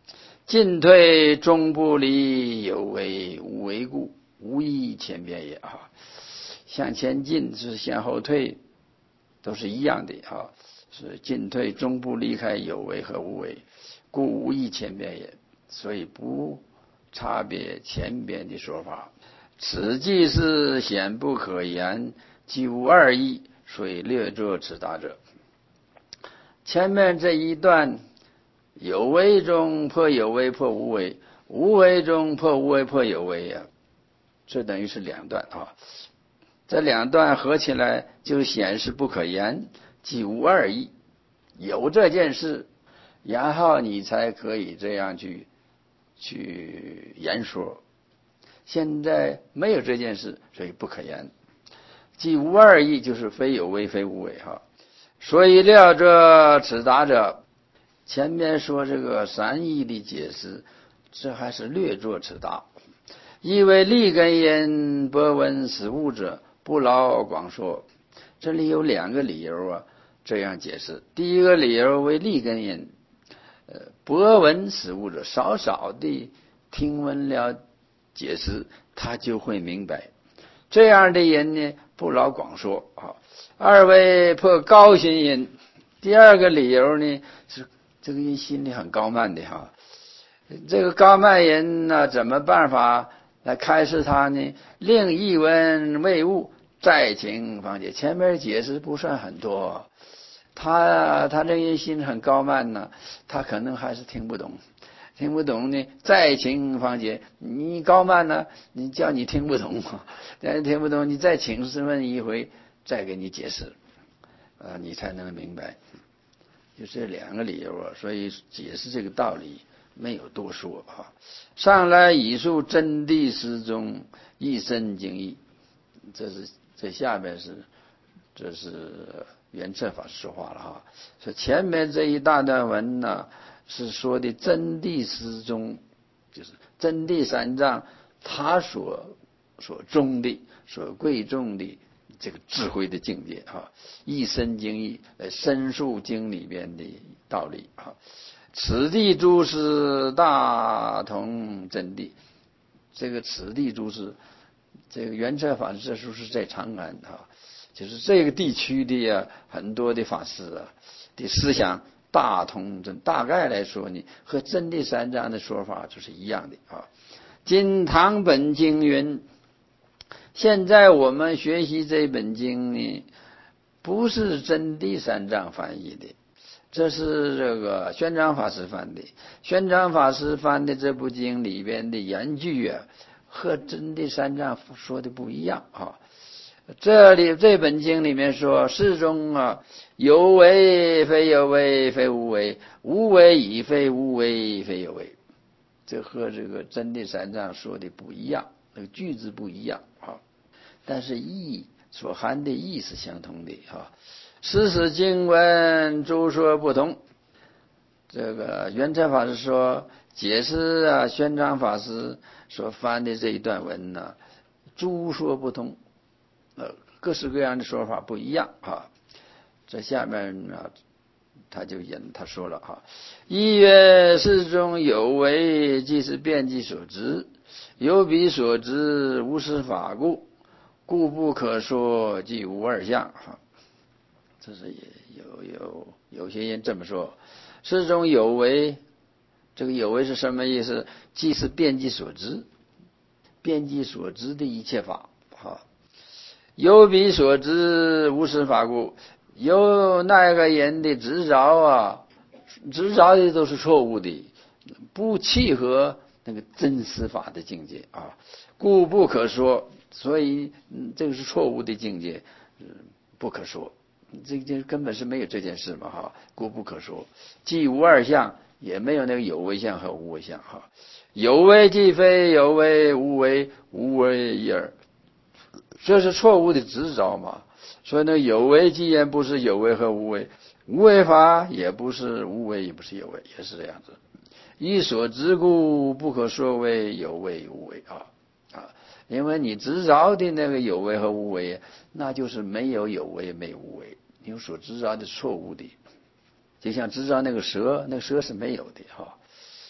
进退终不离，有为无为故，无以千变也啊。向前进是向后退，都是一样的啊。是进退终不离开有为和无为，故无以千变也。所以不差别千变的说法。此即是显不可言，即无二义，所以略作此答者。前面这一段，有为中破有为破无为，无为中破无为破有为啊，这等于是两段啊。这两段合起来就显示不可言，即无二义。有这件事，然后你才可以这样去言说。现在没有这件事，所以不可言。即无二义，就是非有为非无为哈。所以料者此答者，前面说这个三义的解释，这还是略作此答。因为立根言博闻实物者，不劳广说。这里有两个理由啊，这样解释。第一个理由为立根言，博闻实物者，少少的听闻了解释，他就会明白。这样的人呢，不劳广说啊。二为破高心人。第二个理由呢，是这个人心里很高慢的哈。这个高慢人呢，怎么办法来开示他呢？令一闻未悟，再请方解。前面解释不算很多，他这个人心很高慢呢，他可能还是听不懂呢，再请方解。你高慢呢，你叫你听不懂，听不懂，你再请示问一回，再给你解释，你才能明白。就这两个理由啊，所以解释这个道理没有多说啊。上来以述真谛师中一身经义，这下边这是圆彻法师说话了哈。说前面这一大段文呢，是说的真谛师中，就是真谛三藏他所中的、所贵重的这个智慧的境界啊，一身经义来申述经里边的道理啊。此地诸师大同真谛，这个此地诸师，这个圆彻法师这书是在长安啊，就是这个地区的很多的法师的思想大同真，大概来说呢，和真谛三藏的说法就是一样的啊。今唐本经云，现在我们学习这本经呢，不是真谛三藏翻译的，这是这个玄奘法师翻的。玄奘法师翻的这部经里边的言句啊，和真谛三藏说的不一样啊。这本经里面说，世中有为非有为非无为，无为已非无为非有为，这和这个真谛三藏说的不一样，那个句子不一样啊，但是意所含的意是相同的啊。时经文诸说不同。这个圆彻法师说，解释玄奘法师所翻的这一段文呢，诸说不同，各式各样的说法不一样啊。这下面呢，他说了哈，一曰世中有为，即是遍计所知，有彼所知，无实法故，故不可说，即无二相哈。这是有些人这么说，世中有为，这个有为是什么意思？即是遍计所知，遍计所知的一切法哈。有彼所知，无实法故，有那个人的执着执着的都是错误的，不契合那个真实法的境界啊，故不可说。所以这个是错误的境界，不可说。这根本是没有这件事嘛哈，故不可说。既无二相，也没有那个有为相和无为相哈。有为即非有为，无为无为一耳，这是错误的执着嘛。所以呢，有为既然不是有为和无为，无为法也不是无为，也不是有为，也是这样子。以所知故，不可说为有为无为啊。因为你执着的那个有为和无为，那就是没有有为没有无为，你所执着的错误的。就像执着那个蛇，那个蛇是没有的哈。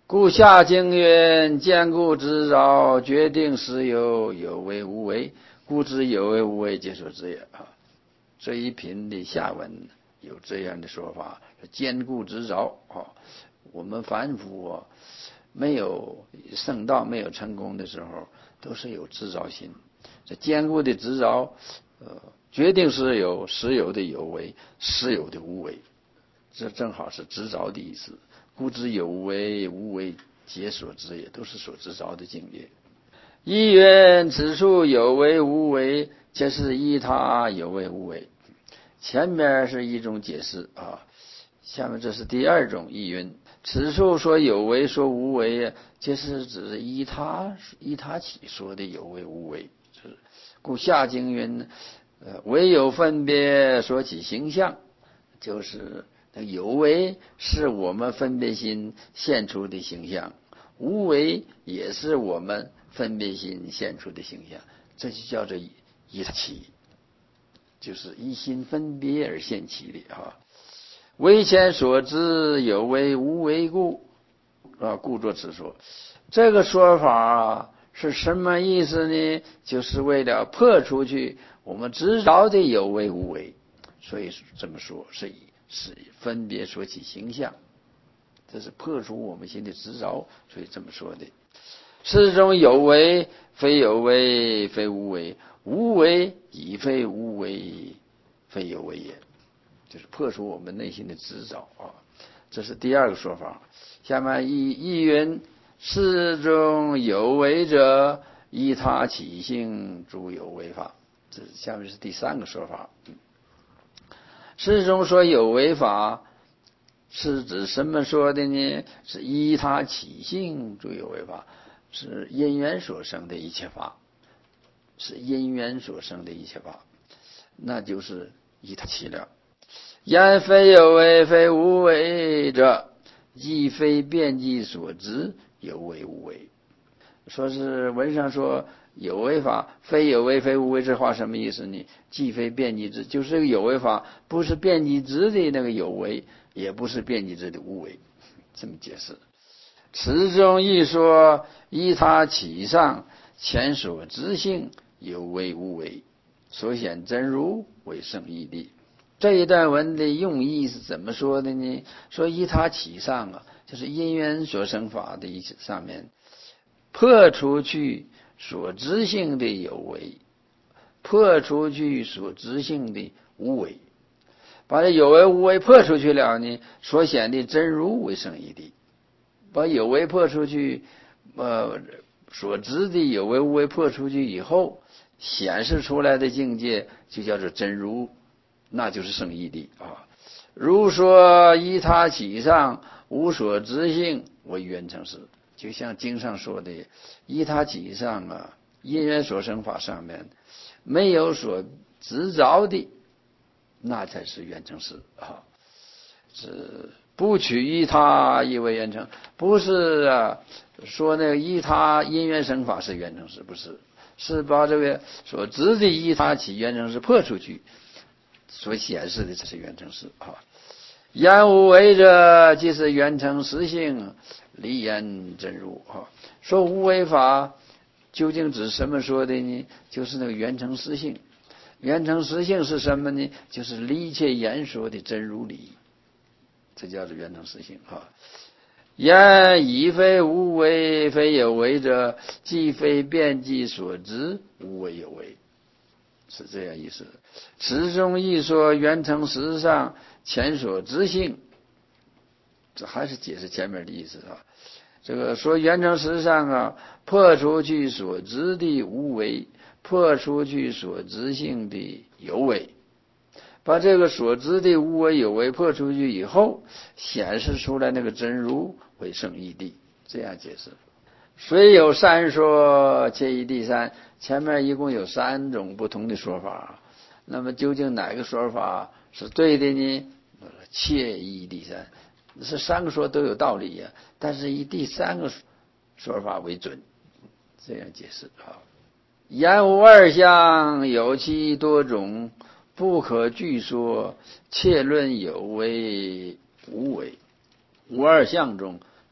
故下经云：坚固之饶，决定实有，有为无为，故知有为无为，皆所知也。这一品的下文有这样的说法：坚固之饶我们凡夫没有圣道、没有成功的时候，都是有执着心。这坚固的执着，决定实有，实有的有为，实有的无为，这正好是执着的意思。故知有为无为，皆所知也，都是所执着的境界。一云：此处有为无为，皆是依他有为无为。前面是一种解释下面这是第二种意云。此处说有为说无为，皆是指依他起说的有为无为。故下经云：唯有分别说起形象，就是有为是我们分别心现出的形象，无为也是我们分别心现出的形象，这就叫做依他起，就是一心分别而现起的为前所知有为无为故故作此说。这个说法是什么意思呢？就是为了破出去我们知道的有为无为，所以这么说是分别说起形象，这是破除我们心的执着，所以这么说的。世中有为非有为，非无为，无为亦非无为，非有为也，就是破除我们内心的执着这是第二个说法。下面一云：世中有为者，依他起性，诸有为法。这下面是第三个说法。世中说有为法，是指什么说的呢？是依他起性，诸有为法，是因缘所生的一切法，是因缘所生的一切法，那就是依他起了。言非有为非无为者，亦非遍计所知，有为无为。说是文上说有为法非有为非无为，这话什么意思呢？既非遍计之，就是这个有为法不是遍计之的那个有为，也不是遍计之的无为，这么解释。此中一说依他起上，前所知性，有为无为，所显真如为胜义谛。这一段文的用意是怎么说的呢？说依他起上就是因缘所生法的意思，上面破除去所知性的有为，破除去所知性的无为，把这有为无为破出去了呢，所显的真如为胜义谛。把有为破出去，所知的有为无为破出去以后，显示出来的境界就叫做真如，那就是胜义谛如说依他起上，无所知性为缘成实，就像经上说的，依他起上因缘所生法上面没有所执着的，那才是缘成实是不取依他亦为缘成，不是说那个依他因缘生法是缘成实，不是，是把这个所知的依他起缘成实破出去，所显示的这是缘成实言无为者，即是缘成实性，离言真如说无为法究竟指什么说的呢？就是那个缘成实性。缘成实性是什么呢？就是离一切言说的真如理，这叫做缘成实性言以非无为非有为者，既非遍计所知，无为有为，是这样意思。此中一说缘成实上，前所知性，这还是解释前面的意思这个说缘成实上破除去所知的无为，破除去所知性的有为，把这个所知的无为有为破出去以后，显示出来那个真如为胜义谛，这样解释。虽有三说，切依第三。前面一共有三种不同的说法，那么究竟哪个说法是对的呢？切依第三，是三个说都有道理但是以第三个说法为准，这样解释言无二相，有其多种，不可具说，切论有为无为。无二相中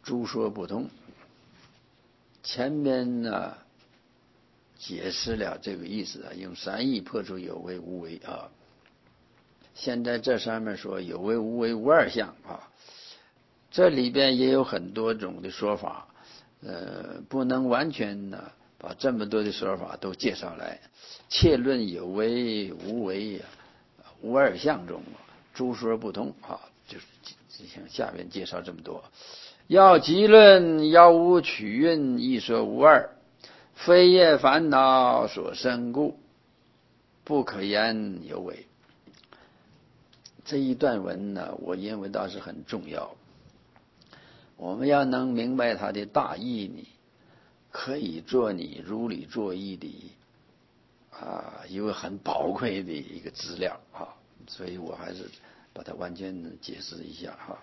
诸说不通。前面呢解释了这个意思啊，用三义破除有为无为啊。现在这上面说有为无为无二相啊，这里边也有很多种的说法，不能完全呢把这么多的说法都介绍来。切论有为无为无二相中，诸说不通啊，就是像下边介绍这么多。要集论要无取运，一说无二，非业烦恼所生故，不可言有为。这一段文呢，我认为倒是很重要。我们要能明白它的大义呢，可以做你如理作义的一个很宝贵的一个资料啊，所以我还是把它完全解释一下哈。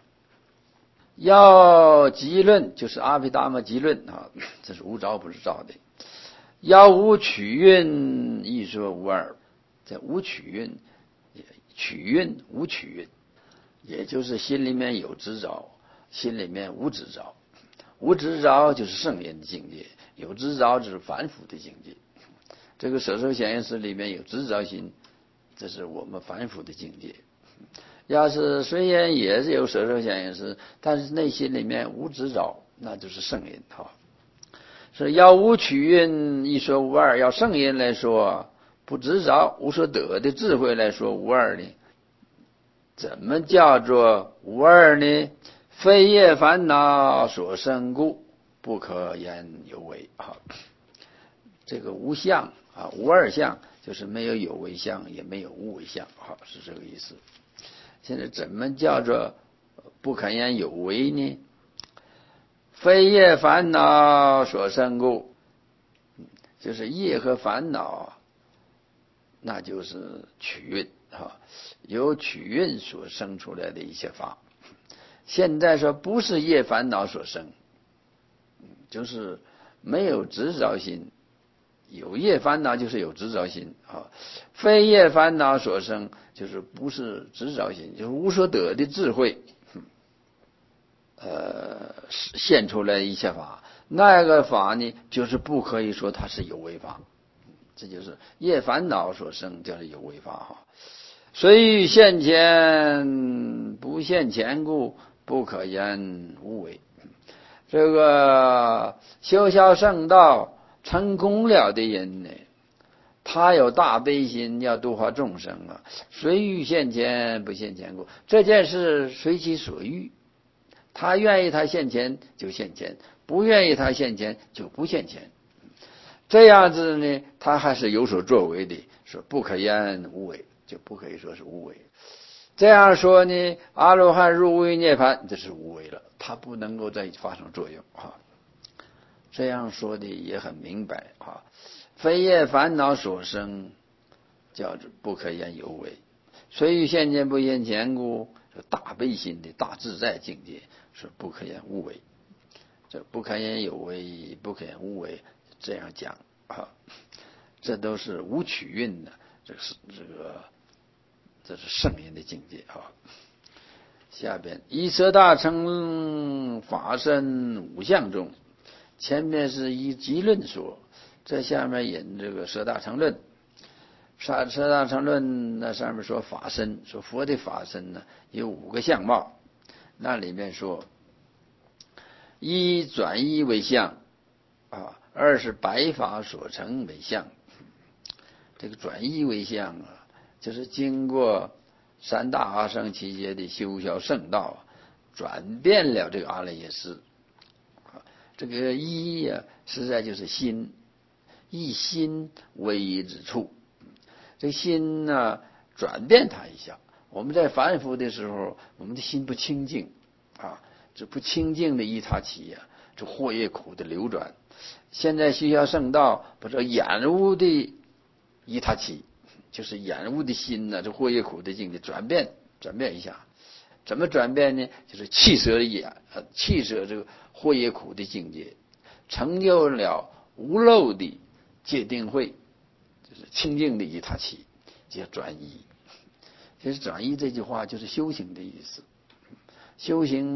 要集论就是阿毗达摩集论啊，这是无着不是着的。要无取运，一说无二。这无取运，取运无取运，也就是心里面有执着，心里面无执着。无执着就是圣人的境界，有执着就是凡夫的境界。这个舍受显现识里面有执着心，这是我们凡夫的境界。要是虽然也是有舍受显现识，但是内心里面无执着，那就是圣人哈。所以要无取运，一说无二。要圣人来说不执着无所得的智慧来说无二呢，怎么叫做无二呢？非业烦恼所生故，不可言有为啊。这个无相啊，无二相就是没有有为相，也没有无为相啊，是这个意思。现在怎么叫做不可言有为呢？非业烦恼所生故，就是业和烦恼，那就是取运啊，由取运所生出来的一些法。现在说不是业烦恼所生，就是没有执着心。有业烦恼就是有执着心啊，非业烦恼所生就是不是执着心，就是无所得的智慧，现出来一些法，那个法呢，就是不可以说它是有为法，这就是业烦恼所生，叫做有为法哈。虽欲现前，不现前故，不可言无为。这个修小圣道成功了的人呢，他有大悲心，要度化众生啊。虽欲现前，不现前故，这件事随其所欲，他愿意他现前就现前，不愿意他现前就不现前。这样子呢，他还是有所作为的，说不可言无为，就不可以说是无为。这样说呢，阿罗汉入无余涅槃，这是无为了，他不能够再发生作用啊。这样说的也很明白啊。非业烦恼所生，叫做不可言有为。虽欲现前不现前故，大悲心的大自在境界，说不可言无为。这不可言有为，不可言无为，这样讲啊，这都是无取运的，这是圣人的境界啊。下边以色大乘法身五相中，前面是以集论说，这下面引这个色大乘论。色大乘论那上面说法身，说佛的法身呢有五个相貌，那里面说一转依为相啊，二是白法所成为相。这个转依为相啊，就是经过三大阿僧祇劫的修小圣道，转变了这个阿赖耶识。这个依呀，实在就是心，以心为依之处。这心呢，转变它一下。我们在凡夫的时候，我们的心不清净啊，这不清净的依他起呀，这祸业苦的流转。现在修小圣道，把这染污的依他起，就是染污的心呢，这祸业苦的境界转变一下。怎么转变呢？就是弃舍这个祸业苦的境界，成就了无漏的戒定慧，就是清净的依他起，叫转依。其实转依这句话就是修行的意思。修行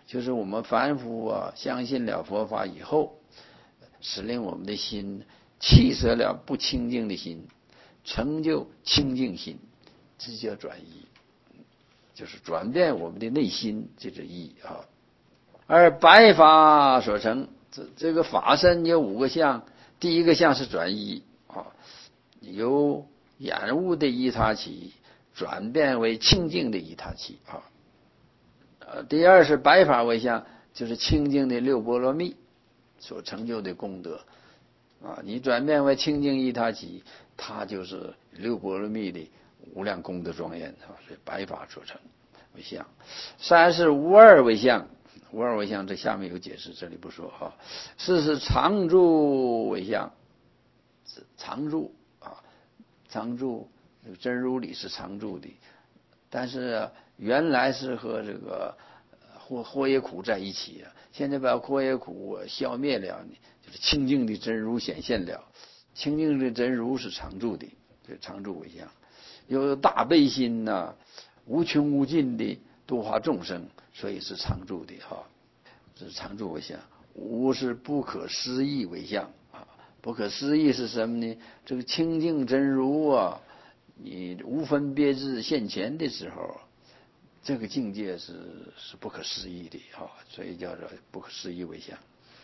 就是我们凡夫相信了佛法以后，使令我们的心弃舍了不清净的心，成就清净心，这叫转移，就是转变我们的内心，这是义啊。而白法所成，这个法身有5个相，第一个相是转移由染污的依他起转变为清净的依他起第二是白法为相，就是清净的六波罗蜜所成就的功德你转变为清净依他起，它就是六波罗蜜的无量功德庄严所以白法所成为相。三是无二为相，无二为相这下面有解释，这里不说四是常住为相，常住常住真如理是常住的，但是原来是和这个惑业苦在一起现在把惑业苦消灭了就是清净的真如显现了，清净的真如是常住的，这常住为相。有大悲心无穷无尽的度化众生，所以是常住的这是常住为相。无是不可思议为相不可思议是什么呢？这个清净真如你无分别智现前的时候，这个境界是不可思议的所以叫做不可思议为相。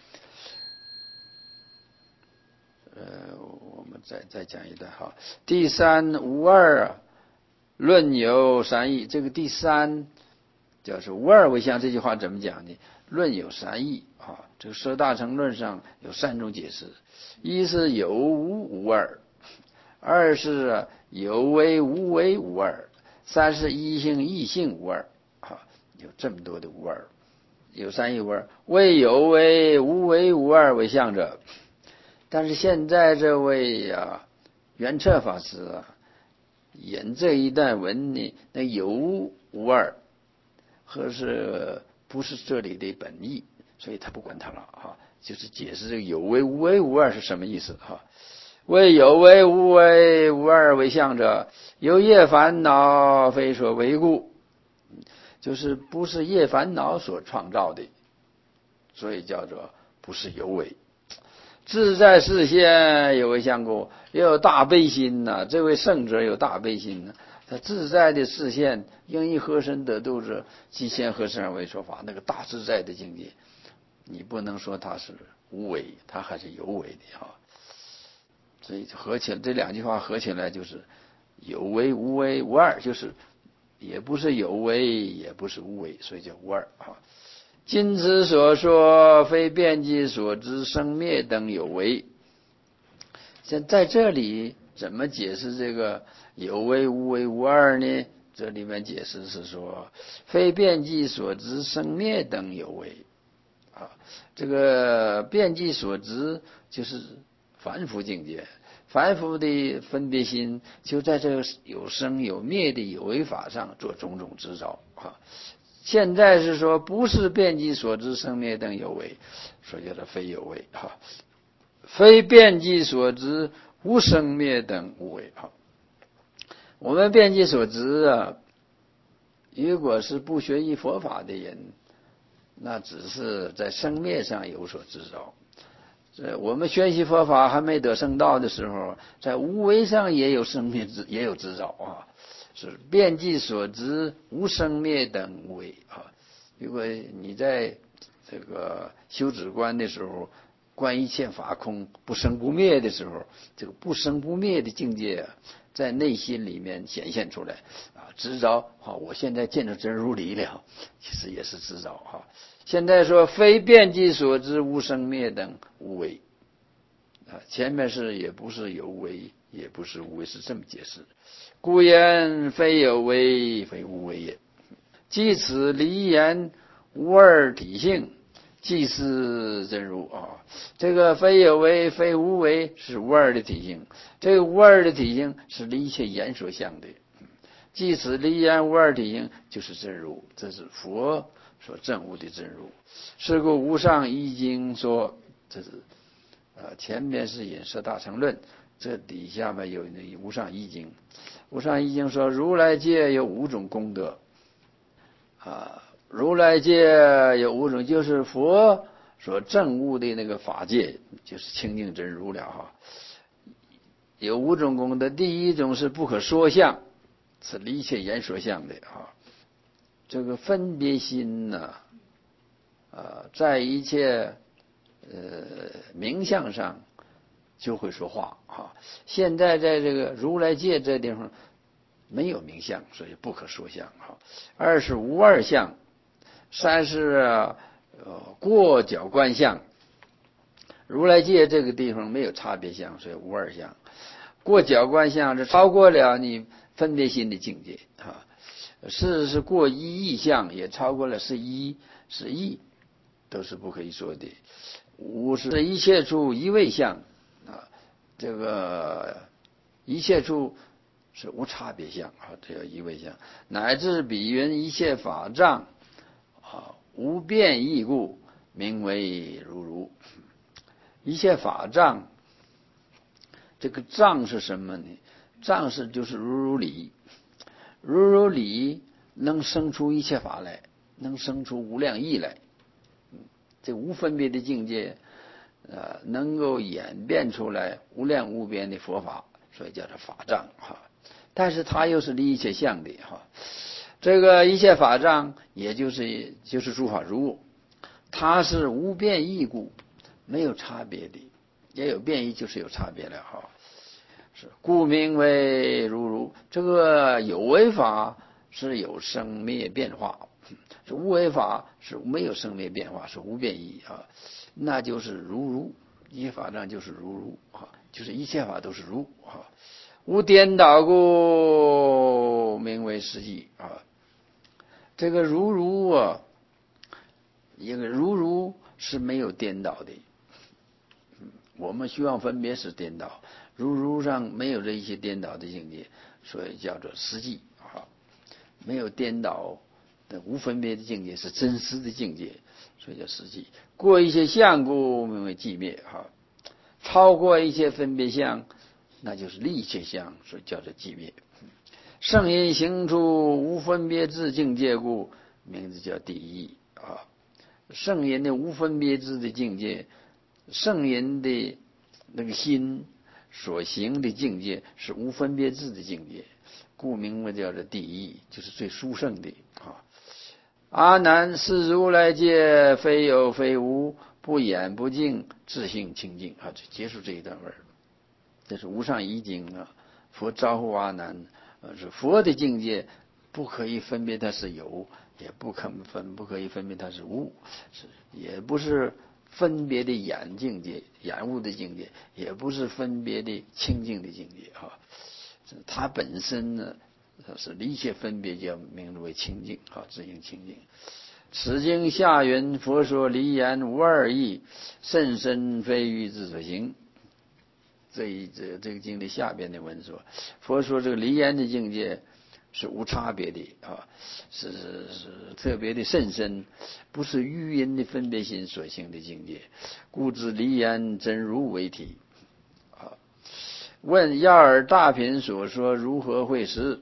我们再讲一段第三无二论有三义，这个第三就是无二为相，这句话怎么讲呢？论有三义这个舍大乘论上有3种解释，一是有无无二，二是有为无为无二，三是一性异性无二有这么多的无二。有三义无二，为有为无为无二为相者。但是现在这位圆彻法师引这一段文呢，那有无二和是不是这里的本意，所以他不管他了就是解释这个有为无为无二是什么意思为有为无为无二为相者，由业烦恼非所为故，就是不是业烦恼所创造的，所以叫做不是有为。自在视线有为相故，也有大悲心这位圣者有大悲心他自在的视线，应以何身得度者，即现何身而为说法，那个大自在的境界，你不能说他是无为，他还是有为的所以合起来这2句话合起来就是有为无为无二，就是也不是有为也不是无为，所以叫无二今此所说非遍计所知生灭等有为。现在这里怎么解释这个有为无为无二呢？这里面解释是说非遍计所知生灭等有为这个遍计所知就是凡夫境界，凡夫的分别心就在这个有生有灭的有为法上做种种执着现在是说不是遍计所知生灭等有为，所以叫做非有为非遍计所知无生灭等无为我们遍计所知如果是不学习佛法的人，那只是在生灭上有所执着。我们学习佛法还没得圣道的时候，在无为上也有生灭也有执着是遍计所知无生灭等无为如果你在这个修止观的时候，观一切法空不生不灭的时候，这个不生不灭的境界在内心里面显现出来执着我现在见着真如理了，其实也是执着现在说非遍计所知无生灭等无为前面是也不是有为也不是无为，是这么解释。故言非有为非无为也。即此离言无二体性，即是真如这个非有为非无为是无二的体性，这个无二的体性是离一切言所相的。即此离言无二体性就是真如，这是佛所证悟的真如。是故无上一经说，这是前面是引舍大乘论，这底下面有那无上一经。无上一经说，如来界有5种功德如来界有五种，就是佛所证悟的那个法界，就是清净真如了哈。有五种功德，第一种是不可说相，是离一切言说相的啊。这个分别心呢，在一切名相上就会说话啊。现在在这个如来界这地方没有名相，所以不可说相啊。二是无二相，三是过角观相。如来界这个地方没有差别相，所以无二相。过角观相是超过了你分别心的境界啊。四是过一义相，也超过了是一是义，都是不可以说的。五是一切处一味相啊，这个一切处是无差别相啊，这叫一味相。乃至彼云一切法障啊，无变异故，名为如如。一切法障，这个障是什么呢？障是就是如如理，如如理能生出一切法来，能生出无量义来。这无分别的境界，能够演变出来无量无边的佛法，所以叫做法障哈。但是它又是离一切相的哈。这个一切法障，也就是诸法如物，它是无变异故，没有差别的，也有变异，就是有差别了哈。是故名为如如。这个有为法是有生灭变化，这无为法是没有生灭变化，是无变异啊，那就是如如。一切法障就是如如啊，就是一切法都是如啊，无颠倒故名为实际啊。这个如如啊，一个如如是没有颠倒的。我们虚妄分别是颠倒，如如上没有这一些颠倒的境界，所以叫做实际啊。没有颠倒的无分别的境界是真实的境界，所以叫实际。过一些相故名为寂灭哈，超过一些分别相，那就是离一切相，所以叫做寂灭。圣因行出无分别智境界故，名字叫第一啊。圣因的无分别智的境界，圣人的那个心所行的境界是无分别智的境界，故名为叫做第一，就是最殊胜的啊。阿难，是如来界非有非无，不眼不净，自性清净啊。就结束这一段文，这是无上一经啊。佛招呼阿难，是佛的境界不可以分别它是有，也不可以分别它是无，也不是分别的眼境界、眼悟的境界，也不是分别的清净的境界啊。它本身呢是离一切分别，叫名为清净啊，自性清净。此经下云：佛说离言无二义，甚深非欲之所行。这个经的下边的文说，佛说这个离言的境界是无差别的啊，是特别的甚深，不是语音的分别心所行的境界，故知离言真如为体啊。问要尔大品所说如何会实？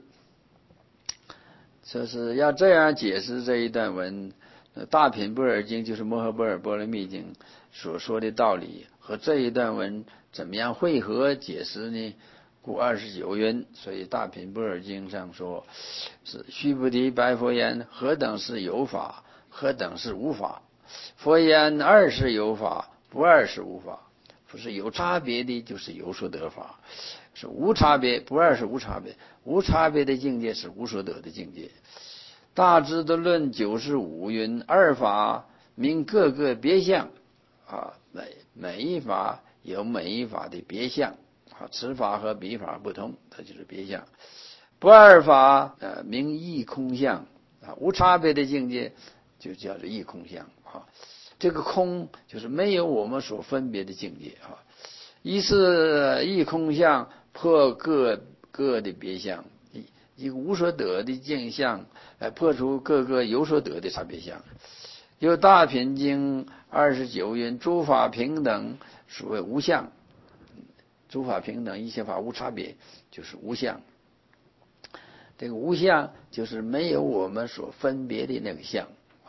这是要这样解释这一段文。大品般若经就是摩诃般若波罗蜜经所说的道理和这一段文怎么样汇合解释呢？故29云，所以大品般若经上说，是须菩提白佛言：何等是有法？何等是无法？佛言：二是有法，不二是无法。不是有差别的，就是有所得法；是无差别，不二是无差别。无差别的境界是无所得的境界。大智度论95云：二法名各个别相啊，每一法有每一法的别相啊，此法和彼法不同，它就是别相。不二法名异空相啊，无差别的境界就叫做异空相啊。这个空就是没有我们所分别的境界啊。一是异空相破各的别相，一个无所得的境相来破除各个有所得的差别相。有大品经29云：诸法平等，所谓无相。诸法平等，一切法无差别，就是无相。这个无相就是没有我们所分别的那个相，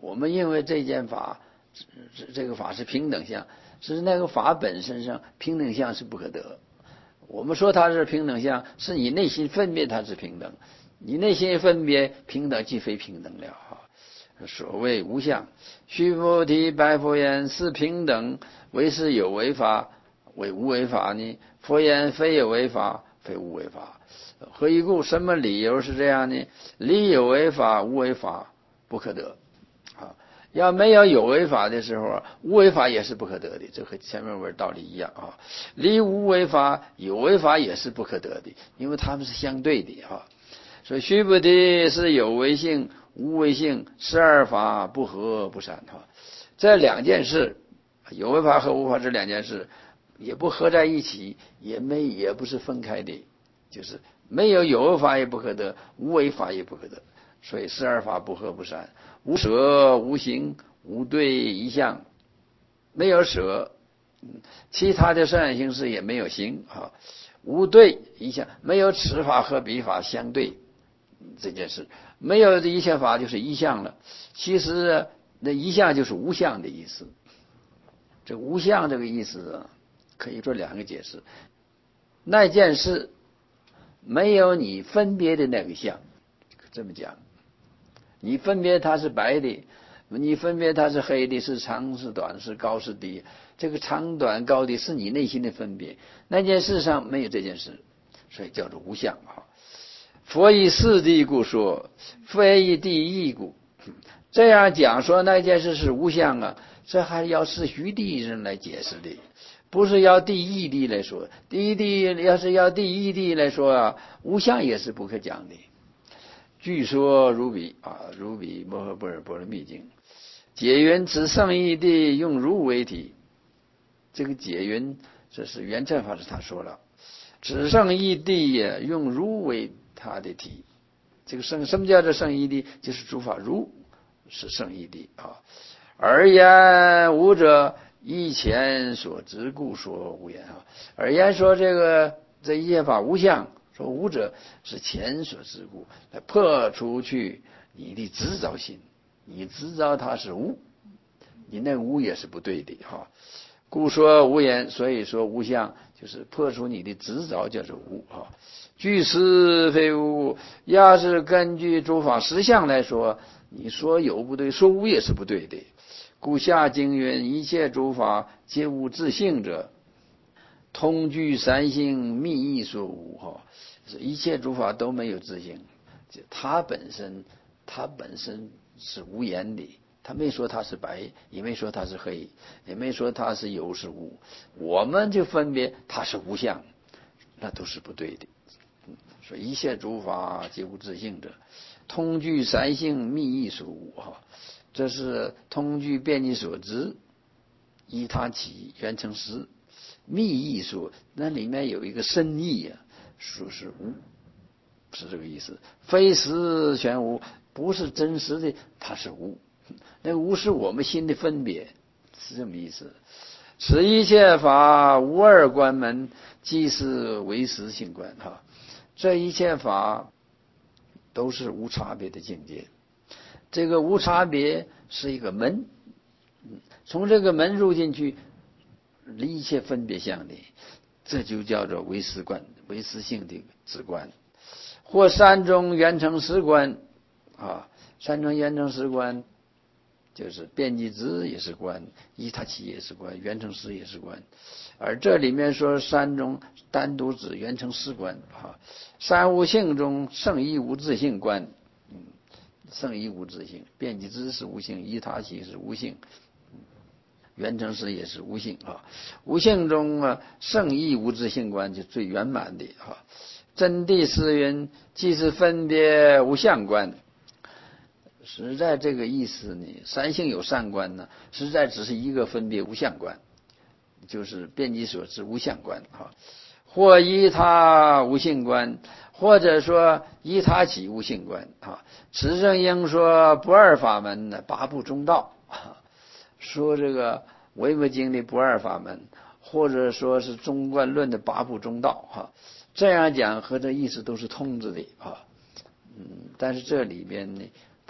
我们因为这件法，这个法是平等相，是那个法本身上平等相是不可得。我们说它是平等相，是你内心分别它是平等，你内心分别平等即非平等了啊。所谓无相，须菩提白佛言：是平等，为是有为法，为无为法呢？佛言：非有为法，非无为法。何以故？什么理由是这样呢？理有为法，无为法不可得啊。要没有有为法的时候，无为法也是不可得的，这和前面文道理一样啊。理无为法，有为法也是不可得的，因为它们是相对的啊。所以须菩提是有为性、无为性，12法不合不散哈。这两件事，有为法和无为法这两件事，也不合在一起，也不是分开的，就是没有有为法也不可得，无为法也不可得。所以12法不合不散，无舍无行无对一相，没有舍，其他的善行识也没有行啊。无对一相，没有此法和彼法相对这件事，没有这一切法就是一相了。其实那一相就是无相的意思。这无相这个意思啊，可以做两个解释。那件事没有你分别的那个相，这么讲，你分别它是白的，你分别它是黑的，是长是短，是高是低，这个长短高低是你内心的分别。那件事上没有这件事，所以叫做无相啊。佛以四谛故说，非以第一故。这样讲说那件事是无相啊，这还要是虚谛人来解释的，不是要第一谛来说。第一谛要是要第一谛来说啊，无相也是不可讲的。据说如彼如彼摩诃般若波罗蜜经解云：此圣义谛用如为体。这个解云，这是圆正法师他说了，此圣义谛用如为他的体。这个什么叫做圣义谛？就是诸法如是圣义谛啊。而言无者，依前所知故说无言啊。而言说这一切法无相，说无者是前所知故，来破除去你的执着心。你执着它是无，你那无也是不对的哈。故说无言，所以说无相就是破除你的执着，叫做无啊。据实非无，要是根据诸法实相来说，你说有不对，说无也是不对的。故下经云：一切诸法皆无自性者，通具三性，密意说无哈。一切诸法都没有自性，它本身是无言的。他没说它是白，也没说它是黑，也没说它是有是无，我们就分别它是无相，那都是不对的。说一切诸法皆无自性者，通具三性，密意说无哈。这是通具遍计所知，依他起缘成实，密意说那里面有一个深意啊，说是无，是这个意思。非实全无，不是真实的，它是无。那个无是我们心的分别，是这么意思。此一切法无二观门，即是唯实性观哈。这一切法都是无差别的境界。这个无差别是一个门，从这个门入进去，离一切分别相的，这就叫做唯实观，唯实性的直观。或三中圆成实观啊，三中圆成实观就是遍计知也是观，依他起也是观，圆成实也是观。而这里面说三中单独指圆成实观啊。三无性中圣一无自性观，圣一无自性，遍计知是无性，依他起是无性，圆成实也是无性啊。无性中啊，圣一无自性观就最圆满的啊。真谛是云：即是分别无相观。实在这个意思呢，三性有善观呢，实在只是一个分别无相观，就是遍计所知无相观啊。或依他无性观，或者说依他起无性观啊。此正应说不二法门的八部中道啊，说这个维摩经的不二法门，或者说是中观论的八部中道啊。这样讲和这意思都是通着的啊。但是这里边呢，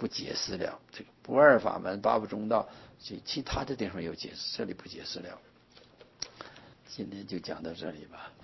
不解释了。这个不二法门、八不中道，其他的地方有解释，这里不解释了。今天就讲到这里吧。